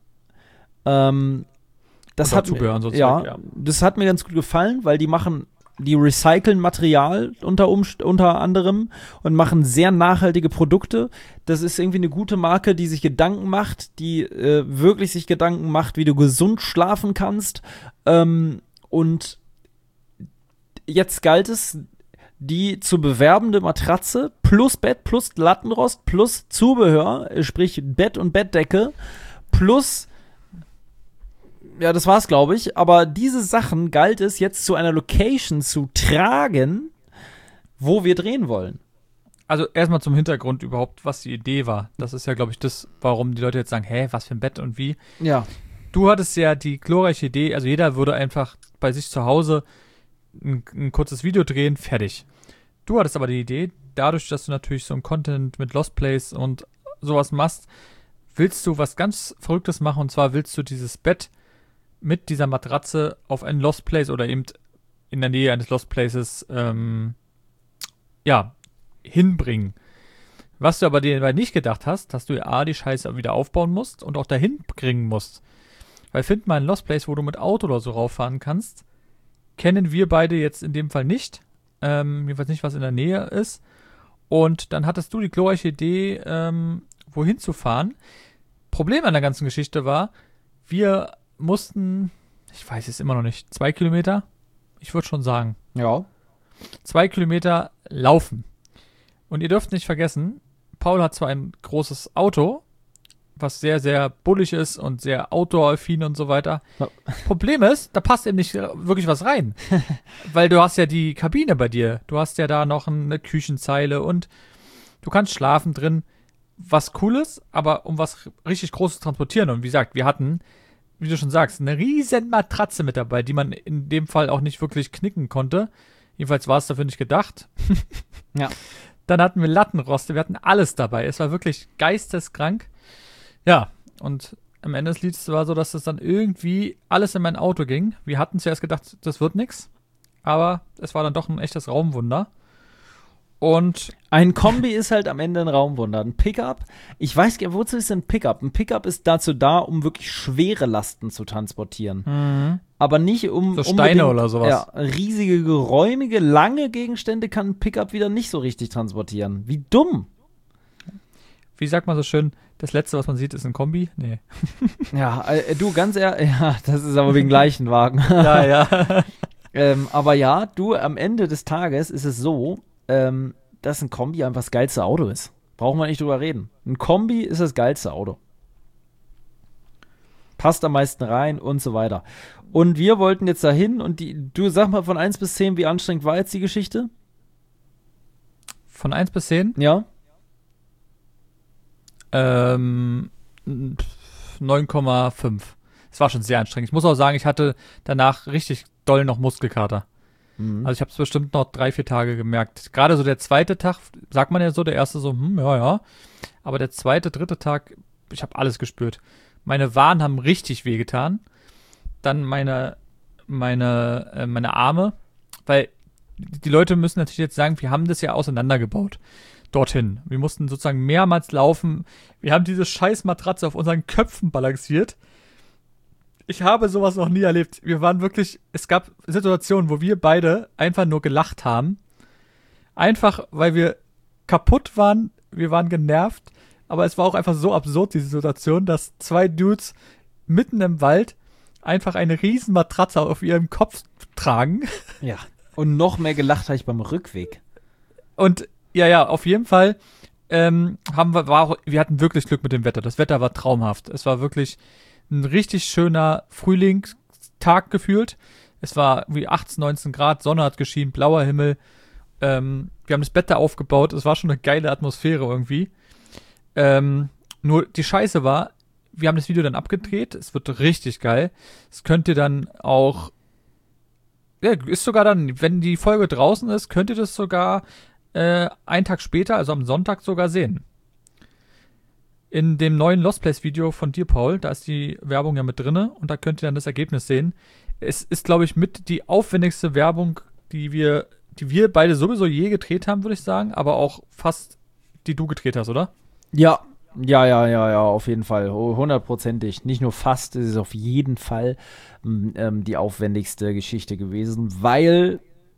Das hat mir ganz gut gefallen, weil die recyceln Material unter anderem und machen sehr nachhaltige Produkte. Das ist irgendwie eine gute Marke, die sich Gedanken macht, die wirklich sich Gedanken macht, wie du gesund schlafen kannst. Und jetzt galt es, die zu bewerbende Matratze plus Bett, plus Lattenrost, plus Zubehör, sprich Bett und Bettdecke, plus ja, das war's, glaube ich. Aber diese Sachen galt es jetzt zu einer Location zu tragen, wo wir drehen wollen. Also erstmal zum Hintergrund überhaupt, was die Idee war. Das ist ja, glaube ich, das, warum die Leute jetzt sagen, was für ein Bett und wie. Ja. Du hattest ja die glorreiche Idee, also jeder würde einfach bei sich zu Hause ein kurzes Video drehen, fertig. Du hattest aber die Idee, dadurch, dass du natürlich so ein Content mit Lost Place und sowas machst, willst du was ganz Verrücktes machen, und zwar willst du dieses Bett mit dieser Matratze auf einen Lost Place oder eben in der Nähe eines Lost Places hinbringen. Was du aber dir nicht gedacht hast, dass du ja die Scheiße wieder aufbauen musst und auch dahin bringen musst. Weil find mal einen Lost Place, wo du mit Auto oder so rauffahren kannst, kennen wir beide jetzt in dem Fall nicht. Jedenfalls nicht, was in der Nähe ist. Und dann hattest du die glorreiche Idee, wohin zu fahren. Problem an der ganzen Geschichte war, wir mussten, ich weiß es immer noch nicht, 2 Kilometer? Ich würde schon sagen. Ja. 2 Kilometer laufen. Und ihr dürft nicht vergessen, Paul hat zwar ein großes Auto, was sehr, sehr bullig ist und sehr outdoor-affin und so weiter. Ja. Problem ist, da passt eben nicht wirklich was rein. Weil du hast ja die Kabine bei dir. Du hast ja da noch eine Küchenzeile und du kannst schlafen drin. Was cool ist, aber um was richtig Großes zu transportieren. Und wie gesagt, wir hatten, wie du schon sagst, eine riesen Matratze mit dabei, die man in dem Fall auch nicht wirklich knicken konnte. Jedenfalls war es dafür nicht gedacht. Ja. Dann hatten wir Lattenroste, wir hatten alles dabei. Es war wirklich geisteskrank. Ja, und am Ende des Lieds war so, dass es dann irgendwie alles in mein Auto ging. Wir hatten zuerst gedacht, das wird nix. Aber es war dann doch ein echtes Raumwunder. Und ein Kombi ist halt am Ende ein Raumwunder. Ein Pickup, ich weiß gar nicht, wozu ist ein Pickup? Ein Pickup ist dazu da, um wirklich schwere Lasten zu transportieren. Mhm. Aber nicht um so Steine oder sowas. Ja, riesige, geräumige, lange Gegenstände kann ein Pickup wieder nicht so richtig transportieren. Wie dumm. Wie sagt man so schön, das Letzte, was man sieht, ist ein Kombi? Nee. Ja, du, ganz ehrlich, ja, das ist aber wegen Leichenwagen. Ja. Aber ja, du, am Ende des Tages ist es so, dass ein Kombi einfach das geilste Auto ist. Brauchen wir nicht drüber reden. Ein Kombi ist das geilste Auto. Passt am meisten rein und so weiter. Und wir wollten jetzt dahin und du sag mal von 1 bis 10, wie anstrengend war jetzt die Geschichte? Von 1 bis 10? Ja. 9,5. Es war schon sehr anstrengend. Ich muss auch sagen, ich hatte danach richtig doll noch Muskelkater. Mhm. Also ich habe es bestimmt noch 3-4 Tage gemerkt. Gerade so der zweite Tag, sagt man ja so, der erste so, ja. Aber der zweite, dritte Tag, ich habe alles gespürt. Meine Waden haben richtig wehgetan. Dann meine Arme, weil die Leute müssen natürlich jetzt sagen, wir haben das ja auseinandergebaut. Dorthin. Wir mussten sozusagen mehrmals laufen. Wir haben diese scheiß Matratze auf unseren Köpfen balanciert. Ich habe sowas noch nie erlebt. Es gab Situationen, wo wir beide einfach nur gelacht haben. Einfach, weil wir kaputt waren. Wir waren genervt. Aber es war auch einfach so absurd, diese Situation, dass 2 Dudes mitten im Wald einfach eine riesen Matratze auf ihrem Kopf tragen. Ja. Und noch mehr gelacht habe ich beim Rückweg. Und ja, auf jeden Fall wir hatten wirklich Glück mit dem Wetter. Das Wetter war traumhaft. Es war wirklich ein richtig schöner Frühlingstag gefühlt. Es war wie 18, 19 Grad, Sonne hat geschienen, blauer Himmel. Wir haben das Bett da aufgebaut. Es war schon eine geile Atmosphäre irgendwie. Nur die Scheiße war, wir haben das Video dann abgedreht. Es wird richtig geil. Es könnt ihr dann auch, ja, ist sogar dann, wenn die Folge draußen ist, könnt ihr das sogar einen Tag später, also am Sonntag sogar sehen. In dem neuen Lost Place Video von dir, Paul, da ist die Werbung ja mit drinne und da könnt ihr dann das Ergebnis sehen. Es ist, glaube ich, mit die aufwendigste Werbung, die wir beide sowieso je gedreht haben, würde ich sagen, aber auch fast die du gedreht hast, oder? Ja, auf jeden Fall, 100%. Nicht nur fast, es ist auf jeden Fall die aufwendigste Geschichte gewesen, weil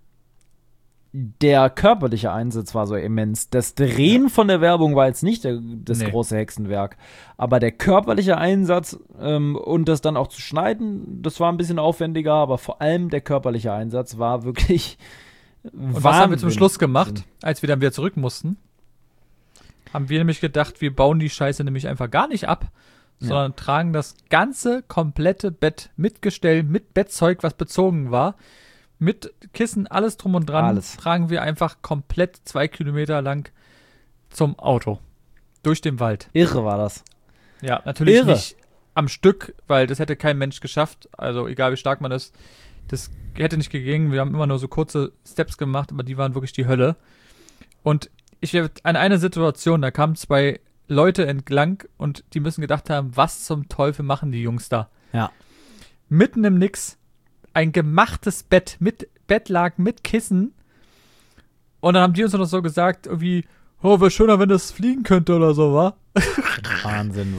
der körperliche Einsatz war so immens. Das Drehen von der Werbung war jetzt nicht das große Hexenwerk, aber der körperliche Einsatz und das dann auch zu schneiden, das war ein bisschen aufwendiger, aber vor allem der körperliche Einsatz war wirklich Und was haben wir zum Schluss gemacht, als wir dann wieder zurück mussten? Haben wir nämlich gedacht, wir bauen die Scheiße nämlich einfach gar nicht ab, sondern tragen das ganze komplette Bett mit Gestell, mit Bettzeug, was bezogen war, mit Kissen, alles drum und dran, tragen wir einfach komplett 2 Kilometer lang zum Auto. Durch den Wald. Irre war das. Ja, natürlich nicht am Stück, weil das hätte kein Mensch geschafft. Also egal wie stark man ist, das hätte nicht gegangen. Wir haben immer nur so kurze Steps gemacht, aber die waren wirklich die Hölle. Und an einer Situation, da kamen 2 Leute entlang und die müssen gedacht haben, was zum Teufel machen die Jungs da? Ja. Mitten im Nix ein gemachtes Bett mit Bettlaken, mit Kissen. Und dann haben die uns noch so gesagt, irgendwie, oh, wäre schöner, wenn das fliegen könnte oder so, wa? Wahnsinn.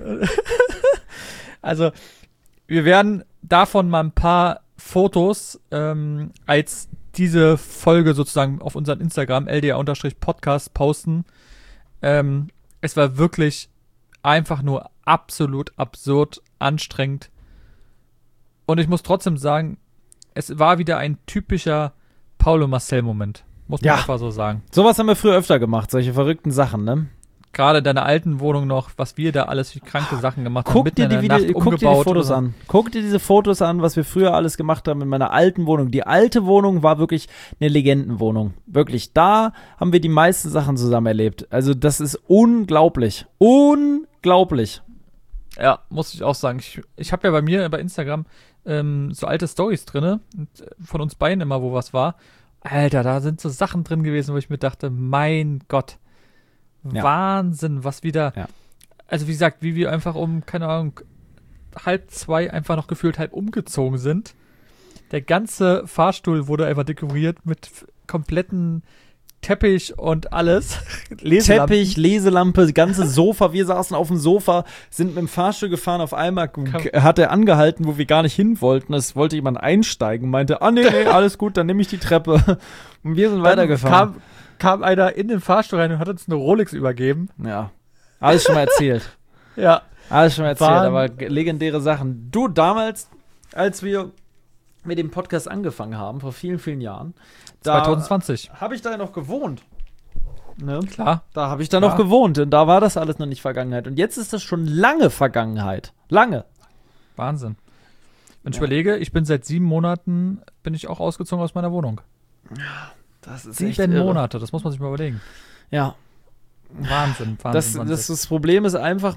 Also, wir werden davon mal ein paar Fotos als diese Folge sozusagen auf unseren Instagram, LDR-Podcast, posten. Es war wirklich einfach nur absolut absurd anstrengend. Und ich muss trotzdem sagen, es war wieder ein typischer Paulo Marcel-Moment. Muss man einfach so sagen. Sowas haben wir früher öfter gemacht, solche verrückten Sachen, ne? Gerade in deiner alten Wohnung noch, was wir da alles für kranke Sachen gemacht haben. Guck dir die Fotos an. Guck dir diese Fotos an, was wir früher alles gemacht haben in meiner alten Wohnung. Die alte Wohnung war wirklich eine Legendenwohnung. Wirklich, da haben wir die meisten Sachen zusammen erlebt. Also das ist unglaublich. Unglaublich. Ja, muss ich auch sagen. Ich habe ja bei mir bei Instagram so alte Storys drin, von uns beiden immer, wo was war. Alter, da sind so Sachen drin gewesen, wo ich mir dachte, mein Gott. Ja. Wahnsinn, was wieder, also wie gesagt, wie wir einfach um, keine Ahnung, 1:30 einfach noch gefühlt halb umgezogen sind. Der ganze Fahrstuhl wurde einfach dekoriert mit kompletten Teppich und alles. Teppich, Leselampe, das ganze Sofa. Wir saßen auf dem Sofa, sind mit dem Fahrstuhl gefahren. Auf einmal hat er angehalten, wo wir gar nicht hin wollten. Es wollte jemand einsteigen, meinte, nee, alles gut, dann nehme ich die Treppe. Und wir sind weitergefahren. Kam einer in den Fahrstuhl rein und hat uns eine Rolex übergeben. Ja, alles schon mal erzählt. Alles schon mal erzählt, aber legendäre Sachen. Du, damals, als wir mit dem Podcast angefangen haben, vor vielen, vielen Jahren, 2020. Habe ich da noch gewohnt. Ne? Klar. Da habe ich da noch gewohnt und da war das alles noch nicht Vergangenheit. Und jetzt ist das schon lange Vergangenheit. Lange. Wahnsinn. Wenn ich überlege, ich bin seit 7 Monaten, bin ich auch ausgezogen aus meiner Wohnung. Das ist 7 Monate, das muss man sich mal überlegen. Ja. Wahnsinn. Das Problem ist einfach,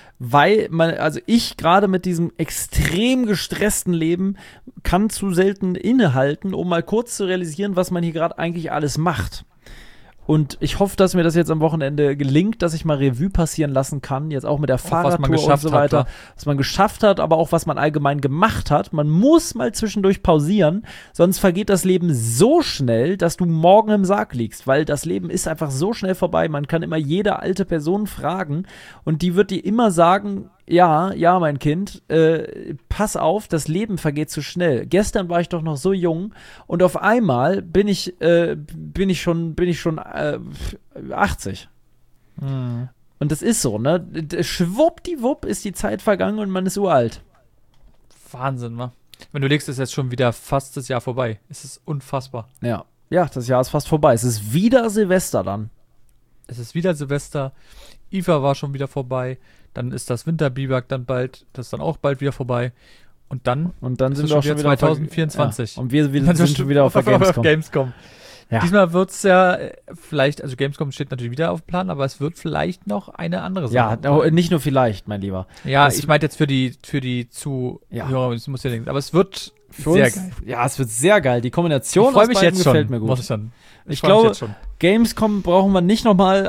also ich gerade mit diesem extrem gestressten Leben kann zu selten innehalten, um mal kurz zu realisieren, was man hier gerade eigentlich alles macht. Und ich hoffe, dass mir das jetzt am Wochenende gelingt, dass ich mal Revue passieren lassen kann, jetzt auch mit der Fahrradtour und so weiter, was man geschafft hat, aber auch was man allgemein gemacht hat. Man muss mal zwischendurch pausieren, sonst vergeht das Leben so schnell, dass du morgen im Sarg liegst, weil das Leben ist einfach so schnell vorbei. Man kann immer jede alte Person fragen und die wird dir immer sagen, ja, mein Kind, pass auf, das Leben vergeht zu schnell. Gestern war ich doch noch so jung und auf einmal bin ich schon 80. Mhm. Und das ist so, ne? Schwuppdiwupp ist die Zeit vergangen und man ist uralt. Wahnsinn, wa? Wenn du legst, ist jetzt schon wieder fast das Jahr vorbei. Es ist unfassbar. Ja, das Jahr ist fast vorbei. Es ist wieder Silvester dann. Es ist wieder Silvester. IFA war schon wieder vorbei. Dann ist das Winterbiwak dann bald, das ist dann auch bald wieder vorbei. Und dann sind wir auch schon wieder 2024. Und wir sind schon wieder auf der Gamescom. Ja. Diesmal wird es ja vielleicht, also Gamescom steht natürlich wieder auf dem Plan, aber es wird vielleicht noch eine andere Sache. Ja, nicht nur vielleicht, mein Lieber. Ja, ich meinte jetzt für die Zuhörer, das muss ja denken, aber es wird sehr geil. Ja, es wird sehr geil. Die Kombination aus beiden gefällt mir gut. Ich glaube, Gamescom brauchen wir nicht nochmal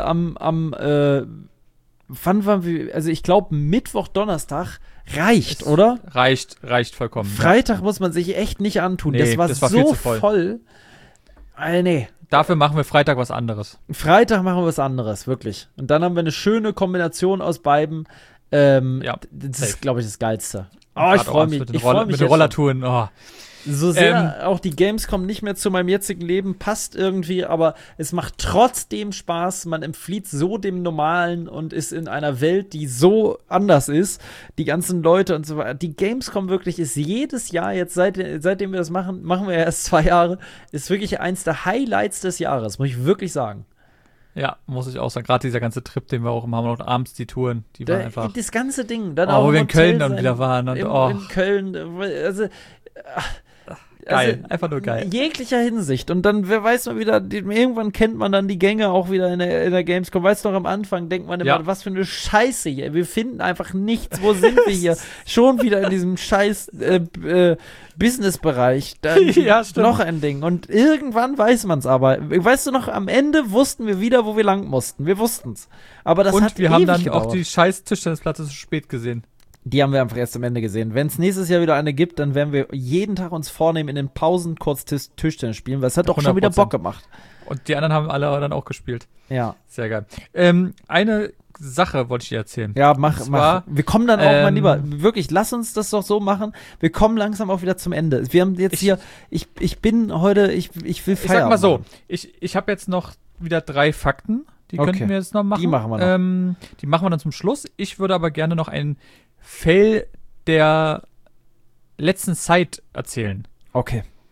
wann waren wir, also ich glaube Mittwoch, Donnerstag reicht, oder? Reicht vollkommen. Freitag muss man sich echt nicht antun. Nee, das war so voll. Nee. Dafür machen wir Freitag was anderes. Freitag machen wir was anderes, wirklich. Und dann haben wir eine schöne Kombination aus beiden. Das ist, glaube ich, das Geilste. Ich freue mich. Mit den Rollertouren. Oh. So sehr auch die Gamescom nicht mehr zu meinem jetzigen Leben passt irgendwie, aber es macht trotzdem Spaß. Man entflieht so dem Normalen und ist in einer Welt, die so anders ist. Die ganzen Leute und so weiter. Die Gamescom wirklich ist jedes Jahr, jetzt seitdem wir das machen wir erst 2 Jahre, ist wirklich eins der Highlights des Jahres, muss ich wirklich sagen. Ja, muss ich auch sagen. Gerade dieser ganze Trip, den wir auch immer haben, und abends die Touren, die waren einfach. Das ganze Ding. Dann auch wo wir in Köln dann wieder waren. Und, in Köln, also geil, einfach nur geil. In jeglicher Hinsicht. Und dann, wer weiß mal wieder, irgendwann kennt man dann die Gänge auch wieder in der Gamescom. Weißt du noch, am Anfang denkt man immer, was für eine Scheiße hier. Wir finden einfach nichts. Wo sind wir hier? Schon wieder in diesem scheiß Business-Bereich. Ja, stimmt. Noch ein Ding. Und irgendwann weiß man es aber. Weißt du noch, am Ende wussten wir wieder, wo wir lang mussten. Wir wussten es. Aber das hat wir haben dann gedauert. auch die scheiß Tischtennisplatte zu spät gesehen. Die haben wir einfach erst am Ende gesehen. Wenn es nächstes Jahr wieder eine gibt, dann werden wir jeden Tag uns vornehmen, in den Pausen kurz Tischtennis spielen, weil es hat doch schon wieder Bock gemacht. Und die anderen haben alle dann auch gespielt. Ja. Sehr geil. Eine Sache wollte ich dir erzählen. Ja, mach. Wir kommen dann auch, mein Lieber, wirklich, lass uns das doch so machen. Wir kommen langsam auch wieder zum Ende. Wir haben jetzt ich bin heute, ich will Feierabend. Ich sag mal so, ich habe jetzt noch wieder 3 Fakten, die könnten wir jetzt noch machen. Die machen wir noch. Die machen wir dann zum Schluss. Ich würde aber gerne noch einen Fail der letzten Zeit erzählen. Okay.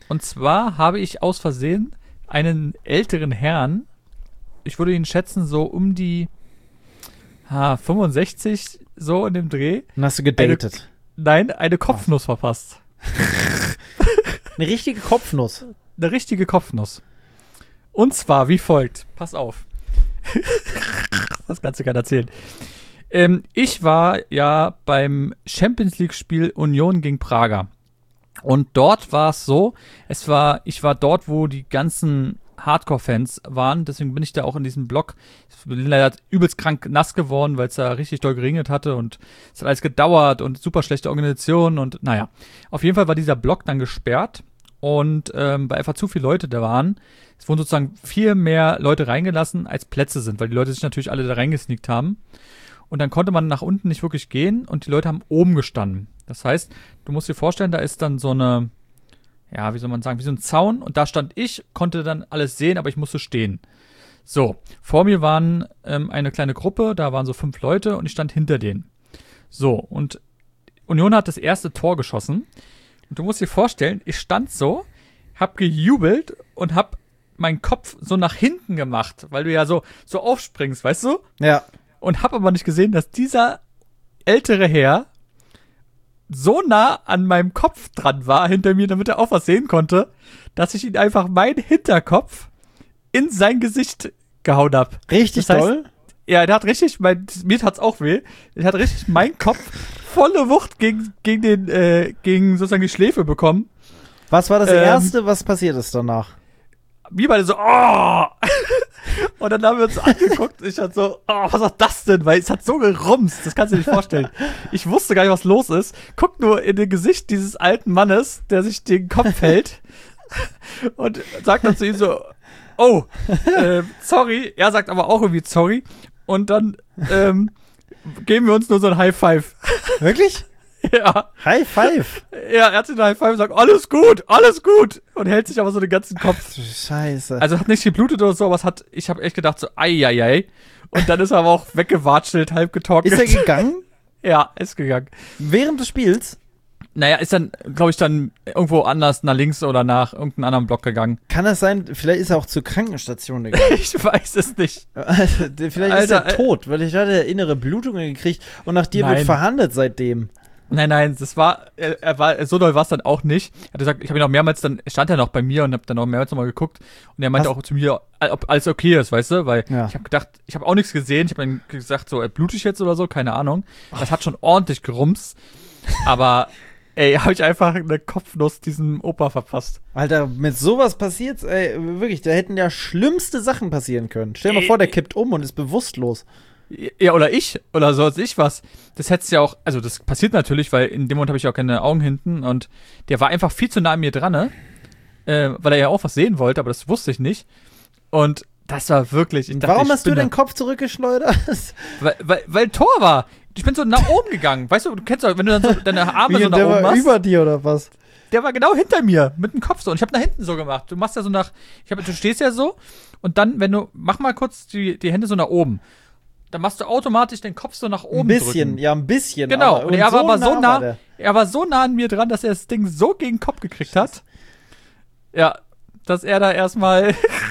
Und zwar habe ich aus Versehen einen älteren Herrn, ich würde ihn schätzen, so um die 65, so in dem Dreh. Und hast du gedatet? Eine Kopfnuss verpasst. Eine richtige Kopfnuss? Eine richtige Kopfnuss. Und zwar wie folgt. Pass auf. Das kannst du gar nicht erzählen. Ich war ja beim Champions League-Spiel Union gegen Prager. Und dort war es so, ich war dort, wo die ganzen Hardcore-Fans waren, deswegen bin ich da auch in diesem Block. Ich bin leider übelst krank nass geworden, weil es da richtig doll geregnet hatte und es hat alles gedauert und super schlechte Organisation und naja. Auf jeden Fall war dieser Block dann gesperrt und weil einfach zu viele Leute da waren, es wurden sozusagen viel mehr Leute reingelassen, als Plätze sind, weil die Leute sich natürlich alle da reingesneakt haben. Und dann konnte man nach unten nicht wirklich gehen und die Leute haben oben gestanden. Das heißt, du musst dir vorstellen, da ist dann so eine, ja, wie soll man sagen, wie so ein Zaun und da stand ich, konnte dann alles sehen, aber ich musste stehen. So, vor mir waren eine kleine Gruppe, da waren so 5 Leute und ich stand hinter denen. So, und Union hat das erste Tor geschossen und du musst dir vorstellen, ich stand so, hab gejubelt und hab meinen Kopf so nach hinten gemacht, weil du ja so aufspringst, weißt du? Ja. Und hab aber nicht gesehen, dass dieser ältere Herr so nah an meinem Kopf dran war, hinter mir, damit er auch was sehen konnte, dass ich ihn einfach meinen Hinterkopf in sein Gesicht gehauen hab. Richtig doll? Ja, der hat richtig, mir tat's auch weh, der hat richtig meinen Kopf volle Wucht gegen sozusagen die Schläfe bekommen. Was war das Erste, was passiert ist danach? Wir beide so, oh! Und dann haben wir uns angeguckt und ich hatte so, oh, was ist das denn? Weil es hat so gerumst, das kannst du dir nicht vorstellen. Ich wusste gar nicht, was los ist. Guck nur in das Gesicht dieses alten Mannes, der sich den Kopf hält und sagt dann zu ihm so, oh, sorry. Er sagt aber auch irgendwie sorry. Und dann geben wir uns nur so ein High Five. Wirklich? Ja. High Five? Ja, er hat den High Five und sagt, alles gut. Und hält sich aber so den ganzen Kopf. Ach, du Scheiße. Also hat nicht geblutet oder so, aber ich habe echt gedacht so, ei. Und dann ist er aber auch weggewatschelt, halb getrocknet. Ist er gegangen? Ja, ist gegangen. Während des Spiels? Naja, ist dann, glaube ich, dann irgendwo anders nach links oder nach irgendeinem anderen Block gegangen. Kann das sein, vielleicht ist er auch zur Krankenstation gegangen? Ich weiß es nicht. Vielleicht ist er tot, weil ich hatte innere Blutungen gekriegt und nach dir wird verhandelt seitdem. Nein, das war, so doll war es dann auch nicht. Er hat gesagt, ich habe ihn auch mehrmals, dann stand er noch bei mir und habe dann auch mehrmals nochmal geguckt und er meinte auch zu mir, ob alles okay ist, weißt du, weil ich habe gedacht, ich habe auch nichts gesehen, ich habe dann gesagt, so, blute ich jetzt oder so, keine Ahnung. Das hat schon ordentlich gerumst, aber habe ich einfach eine Kopfnuss diesem Opa verpasst. Alter, mit sowas passiert's, wirklich, da hätten ja schlimmste Sachen passieren können. Stell dir mal vor, der kippt um und ist bewusstlos. Ja, oder sonst ich was. Das hättest ja auch, also das passiert natürlich, weil in dem Moment habe ich auch keine Augen hinten und der war einfach viel zu nah an mir dran, ne? Weil er ja auch was sehen wollte, aber das wusste ich nicht. Und das war wirklich, ich dachte, warum hast du den Kopf zurückgeschleudert? Weil Tor war. Ich bin so nach oben gegangen. Weißt du kennst doch, wenn du dann so deine Arme so nach oben machst. Der war über dir oder was? Der war genau hinter mir mit dem Kopf so. Und ich habe nach hinten so gemacht. Du machst ja so du stehst ja so und dann, mach mal kurz die Hände so nach oben. Dann machst du automatisch den Kopf so nach oben ein bisschen, drücken. Ja, ein bisschen. Genau, und er war aber so nah, er war so nah an mir dran, dass er das Ding so gegen den Kopf gekriegt hat. Ja, dass er da erstmal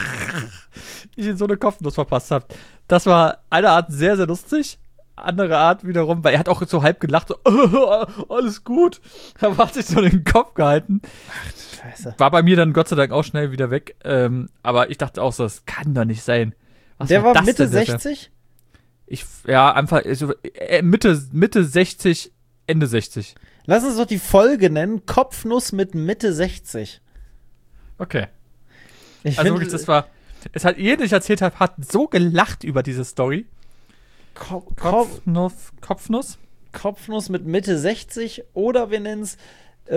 ich in so eine Kopfnuss verpasst habe. Das war eine Art sehr, sehr lustig. Andere Art wiederum, weil er hat auch so halb gelacht, so, alles gut. Da hat sich so den Kopf gehalten. Ach, du Scheiße. War bei mir dann Gott sei Dank auch schnell wieder weg. Aber ich dachte auch so, das kann doch nicht sein. Was der war Mitte 60? Einfach Mitte 60, Ende 60. Lass uns doch die Folge nennen, Kopfnuss mit Mitte 60. Okay. Also wirklich, es hat jeder, den ich erzählt habe, hat so gelacht über diese Story. Kopfnuss? Kopfnuss mit Mitte 60 oder wir nennen es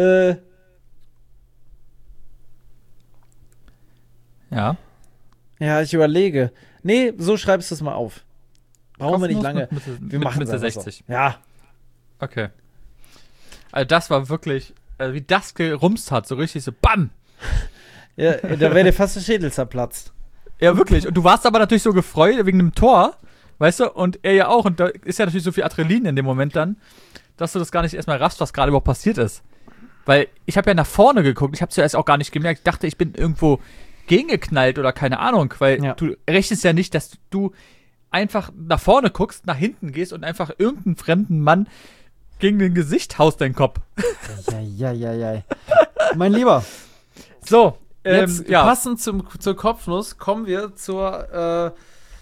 Ja. Ja, ich überlege. Nee, so schreibst du es mal auf. Brauchen wir nicht lange. Wir machen Mitte 60. So. Ja. Okay. Also das war wirklich, wie das gerumst hat, so richtig so BAM! Ja, da wäre dir fast der Schädel zerplatzt. Ja, wirklich. Und du warst aber natürlich so gefreut wegen dem Tor, weißt du? Und er ja auch. Und da ist ja natürlich so viel Adrenalin in dem Moment dann, dass du das gar nicht erstmal raffst, was gerade überhaupt passiert ist. Weil ich habe ja nach vorne geguckt, ich habe zuerst auch gar nicht gemerkt, ich dachte, ich bin irgendwo gegengeknallt oder keine Ahnung, weil du rechnest ja nicht, dass du einfach nach vorne guckst, nach hinten gehst und einfach irgendeinen fremden Mann gegen den Gesicht haust, deinen Kopf. Ja. Mein Lieber. So, jetzt passend zur Kopfnuss kommen wir zur,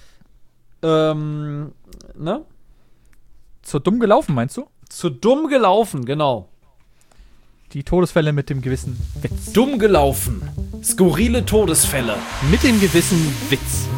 ne? Zu dumm gelaufen, meinst du? Zu dumm gelaufen, genau. Die Todesfälle mit dem gewissen Witz. Dumm gelaufen. Skurrile Todesfälle. Mit dem gewissen Witz.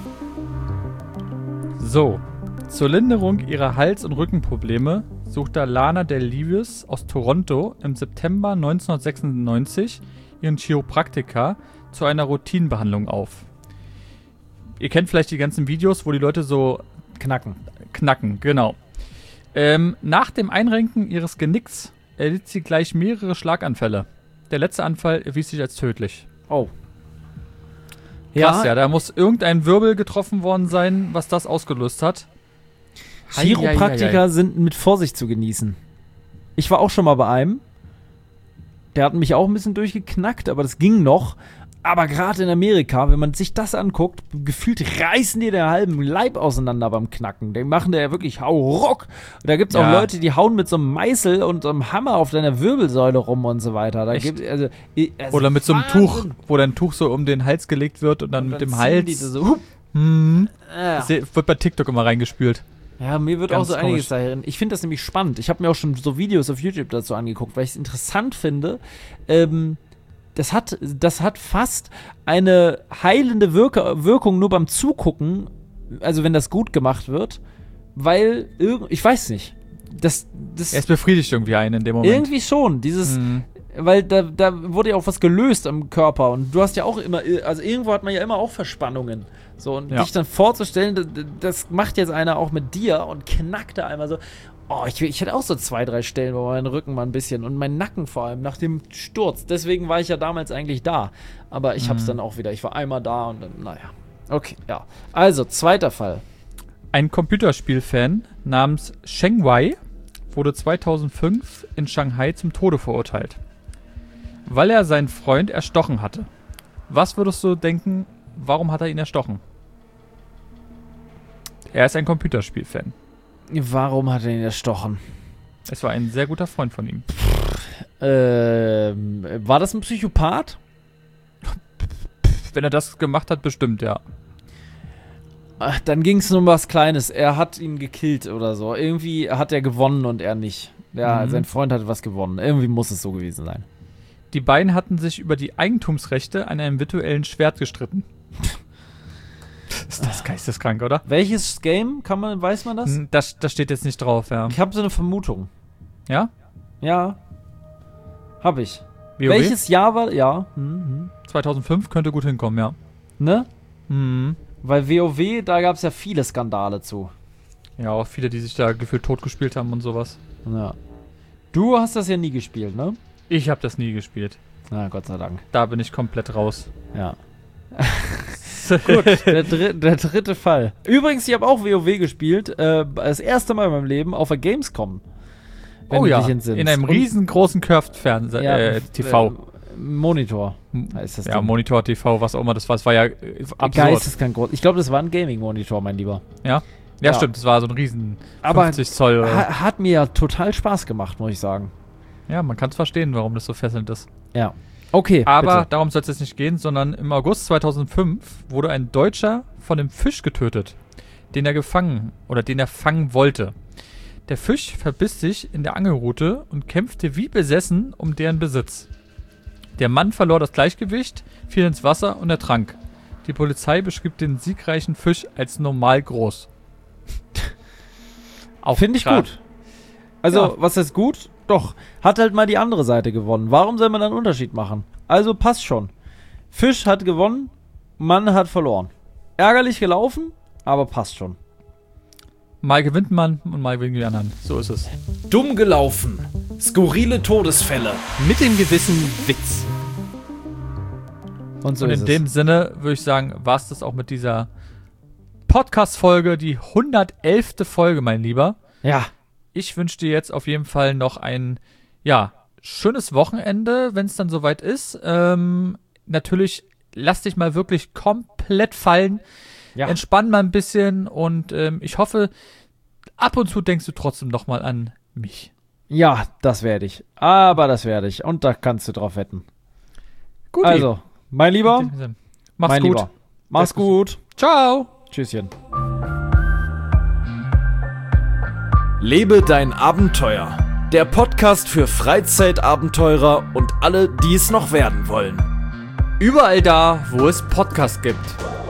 So, zur Linderung ihrer Hals- und Rückenprobleme suchte Lana Del Livis aus Toronto im September 1996 ihren Chiropraktiker zu einer Routinenbehandlung auf. Ihr kennt vielleicht die ganzen Videos, wo die Leute so knacken, genau. Nach dem Einrenken ihres Genicks erlitt sie gleich mehrere Schlaganfälle. Der letzte Anfall erwies sich als tödlich. Oh. Krass, ja, da muss irgendein Wirbel getroffen worden sein, was das ausgelöst hat. Chiropraktiker sind mit Vorsicht zu genießen. Ich war auch schon mal bei einem. Der hat mich auch ein bisschen durchgeknackt, aber das ging noch. Aber gerade in Amerika, wenn man sich das anguckt, gefühlt reißen die den halben Leib auseinander beim Knacken. Die machen da ja wirklich Hauruck. Und da gibt es auch Leute, die hauen mit so einem Meißel und so einem Hammer auf deiner Wirbelsäule rum und so weiter. Da gibt, also oder mit so einem Tuch, wo dein Tuch so um den Hals gelegt wird und dann mit dem Hals. So, Das wird bei TikTok immer reingespült. Ja, mir wird ganz auch so einiges dahin. Ich finde das nämlich spannend. Ich habe mir auch schon so Videos auf YouTube dazu angeguckt, weil ich es interessant finde. Das hat fast eine heilende Wirkung nur beim Zugucken, also wenn das gut gemacht wird, weil, ich weiß nicht. Es befriedigt irgendwie einen in dem Moment. Irgendwie schon, weil da wurde ja auch was gelöst am Körper und du hast ja auch immer, also irgendwo hat man ja immer auch Verspannungen. So, und dich dann vorzustellen, das macht jetzt einer auch mit dir und knackt da einmal so. Oh, ich hätte auch so 2, 3 Stellen, wo mein Rücken mal ein bisschen und mein Nacken vor allem nach dem Sturz. Deswegen war ich ja damals eigentlich da. Aber ich hab's dann auch wieder. Ich war einmal da und dann, naja. Okay, ja. Also, zweiter Fall. Ein Computerspielfan namens Sheng Wei wurde 2005 in Shanghai zum Tode verurteilt, weil er seinen Freund erstochen hatte. Was würdest du denken, warum hat er ihn erstochen? Er ist ein Computerspielfan. Warum hat er ihn erstochen? Es war ein sehr guter Freund von ihm. War das ein Psychopath? Wenn er das gemacht hat, bestimmt, ja. Ach, dann ging es nur um was Kleines. Er hat ihn gekillt oder so. Irgendwie hat er gewonnen und er nicht. Ja, sein Freund hatte was gewonnen. Irgendwie muss es so gewesen sein. Die beiden hatten sich über die Eigentumsrechte an einem virtuellen Schwert gestritten. Ist das geisteskrank, oder? Welches Game? Weiß man das? Das steht jetzt nicht drauf, ja. Ich habe so eine Vermutung. Ja? Ja. Hab ich. WoW? Welches Jahr war... Ja. 2005 könnte gut hinkommen, ja. Ne? Weil WoW, da gab es ja viele Skandale zu. Ja, auch viele, die sich da gefühlt tot gespielt haben und sowas. Ja. Du hast das ja nie gespielt, ne? Ich habe das nie gespielt. Na, Gott sei Dank. Da bin ich komplett raus. Ja. Gut, der dritte Fall. Übrigens, ich habe auch WoW gespielt, das erste Mal in meinem Leben auf der Gamescom. In einem riesengroßen Curved-Fernseher, TV. Monitor heißt das. Ja, Ding. Monitor, TV, was auch immer das war. Es war ja absurd. Geisteskrank groß. Ich glaube, das war ein Gaming-Monitor, mein Lieber. Ja? Ja, stimmt. Das war so ein riesen 50 Zoll. Aber hat mir ja total Spaß gemacht, muss ich sagen. Ja, man kann es verstehen, warum das so fesselnd ist. Ja. Okay, aber bitte. Darum soll es jetzt nicht gehen, sondern im August 2005 wurde ein Deutscher von einem Fisch getötet, den er fangen wollte. Der Fisch verbiss sich in der Angelrute und kämpfte wie besessen um deren Besitz. Der Mann verlor das Gleichgewicht, fiel ins Wasser und ertrank. Die Polizei beschrieb den siegreichen Fisch als normal groß. Finde ich gut. Also, was heißt gut? Doch, hat halt mal die andere Seite gewonnen. Warum soll man dann einen Unterschied machen? Also passt schon. Fisch hat gewonnen, Mann hat verloren. Ärgerlich gelaufen, aber passt schon. Mal gewinnt man und mal gewinnen die anderen. So ist es. Dumm gelaufen. Skurrile Todesfälle. Mit dem gewissen Witz. Und in dem Sinne würde ich sagen, war es das auch mit dieser Podcast-Folge, die 111. Folge, mein Lieber. Ja. Ich wünsche dir jetzt auf jeden Fall noch einen, schönes Wochenende, wenn es dann soweit ist. Natürlich lass dich mal wirklich komplett fallen. Ja. Entspann mal ein bisschen und ich hoffe, ab und zu denkst du trotzdem noch mal an mich. Ja, das werde ich. Aber das werde ich. Und da kannst du drauf wetten. Gut. Also, mein Lieber. Mach's gut. Lieber. Mach's gut. Ciao. Tschüsschen. Lebe dein Abenteuer. Der Podcast für Freizeitabenteurer und alle, die es noch werden wollen. Überall da, wo es Podcasts gibt.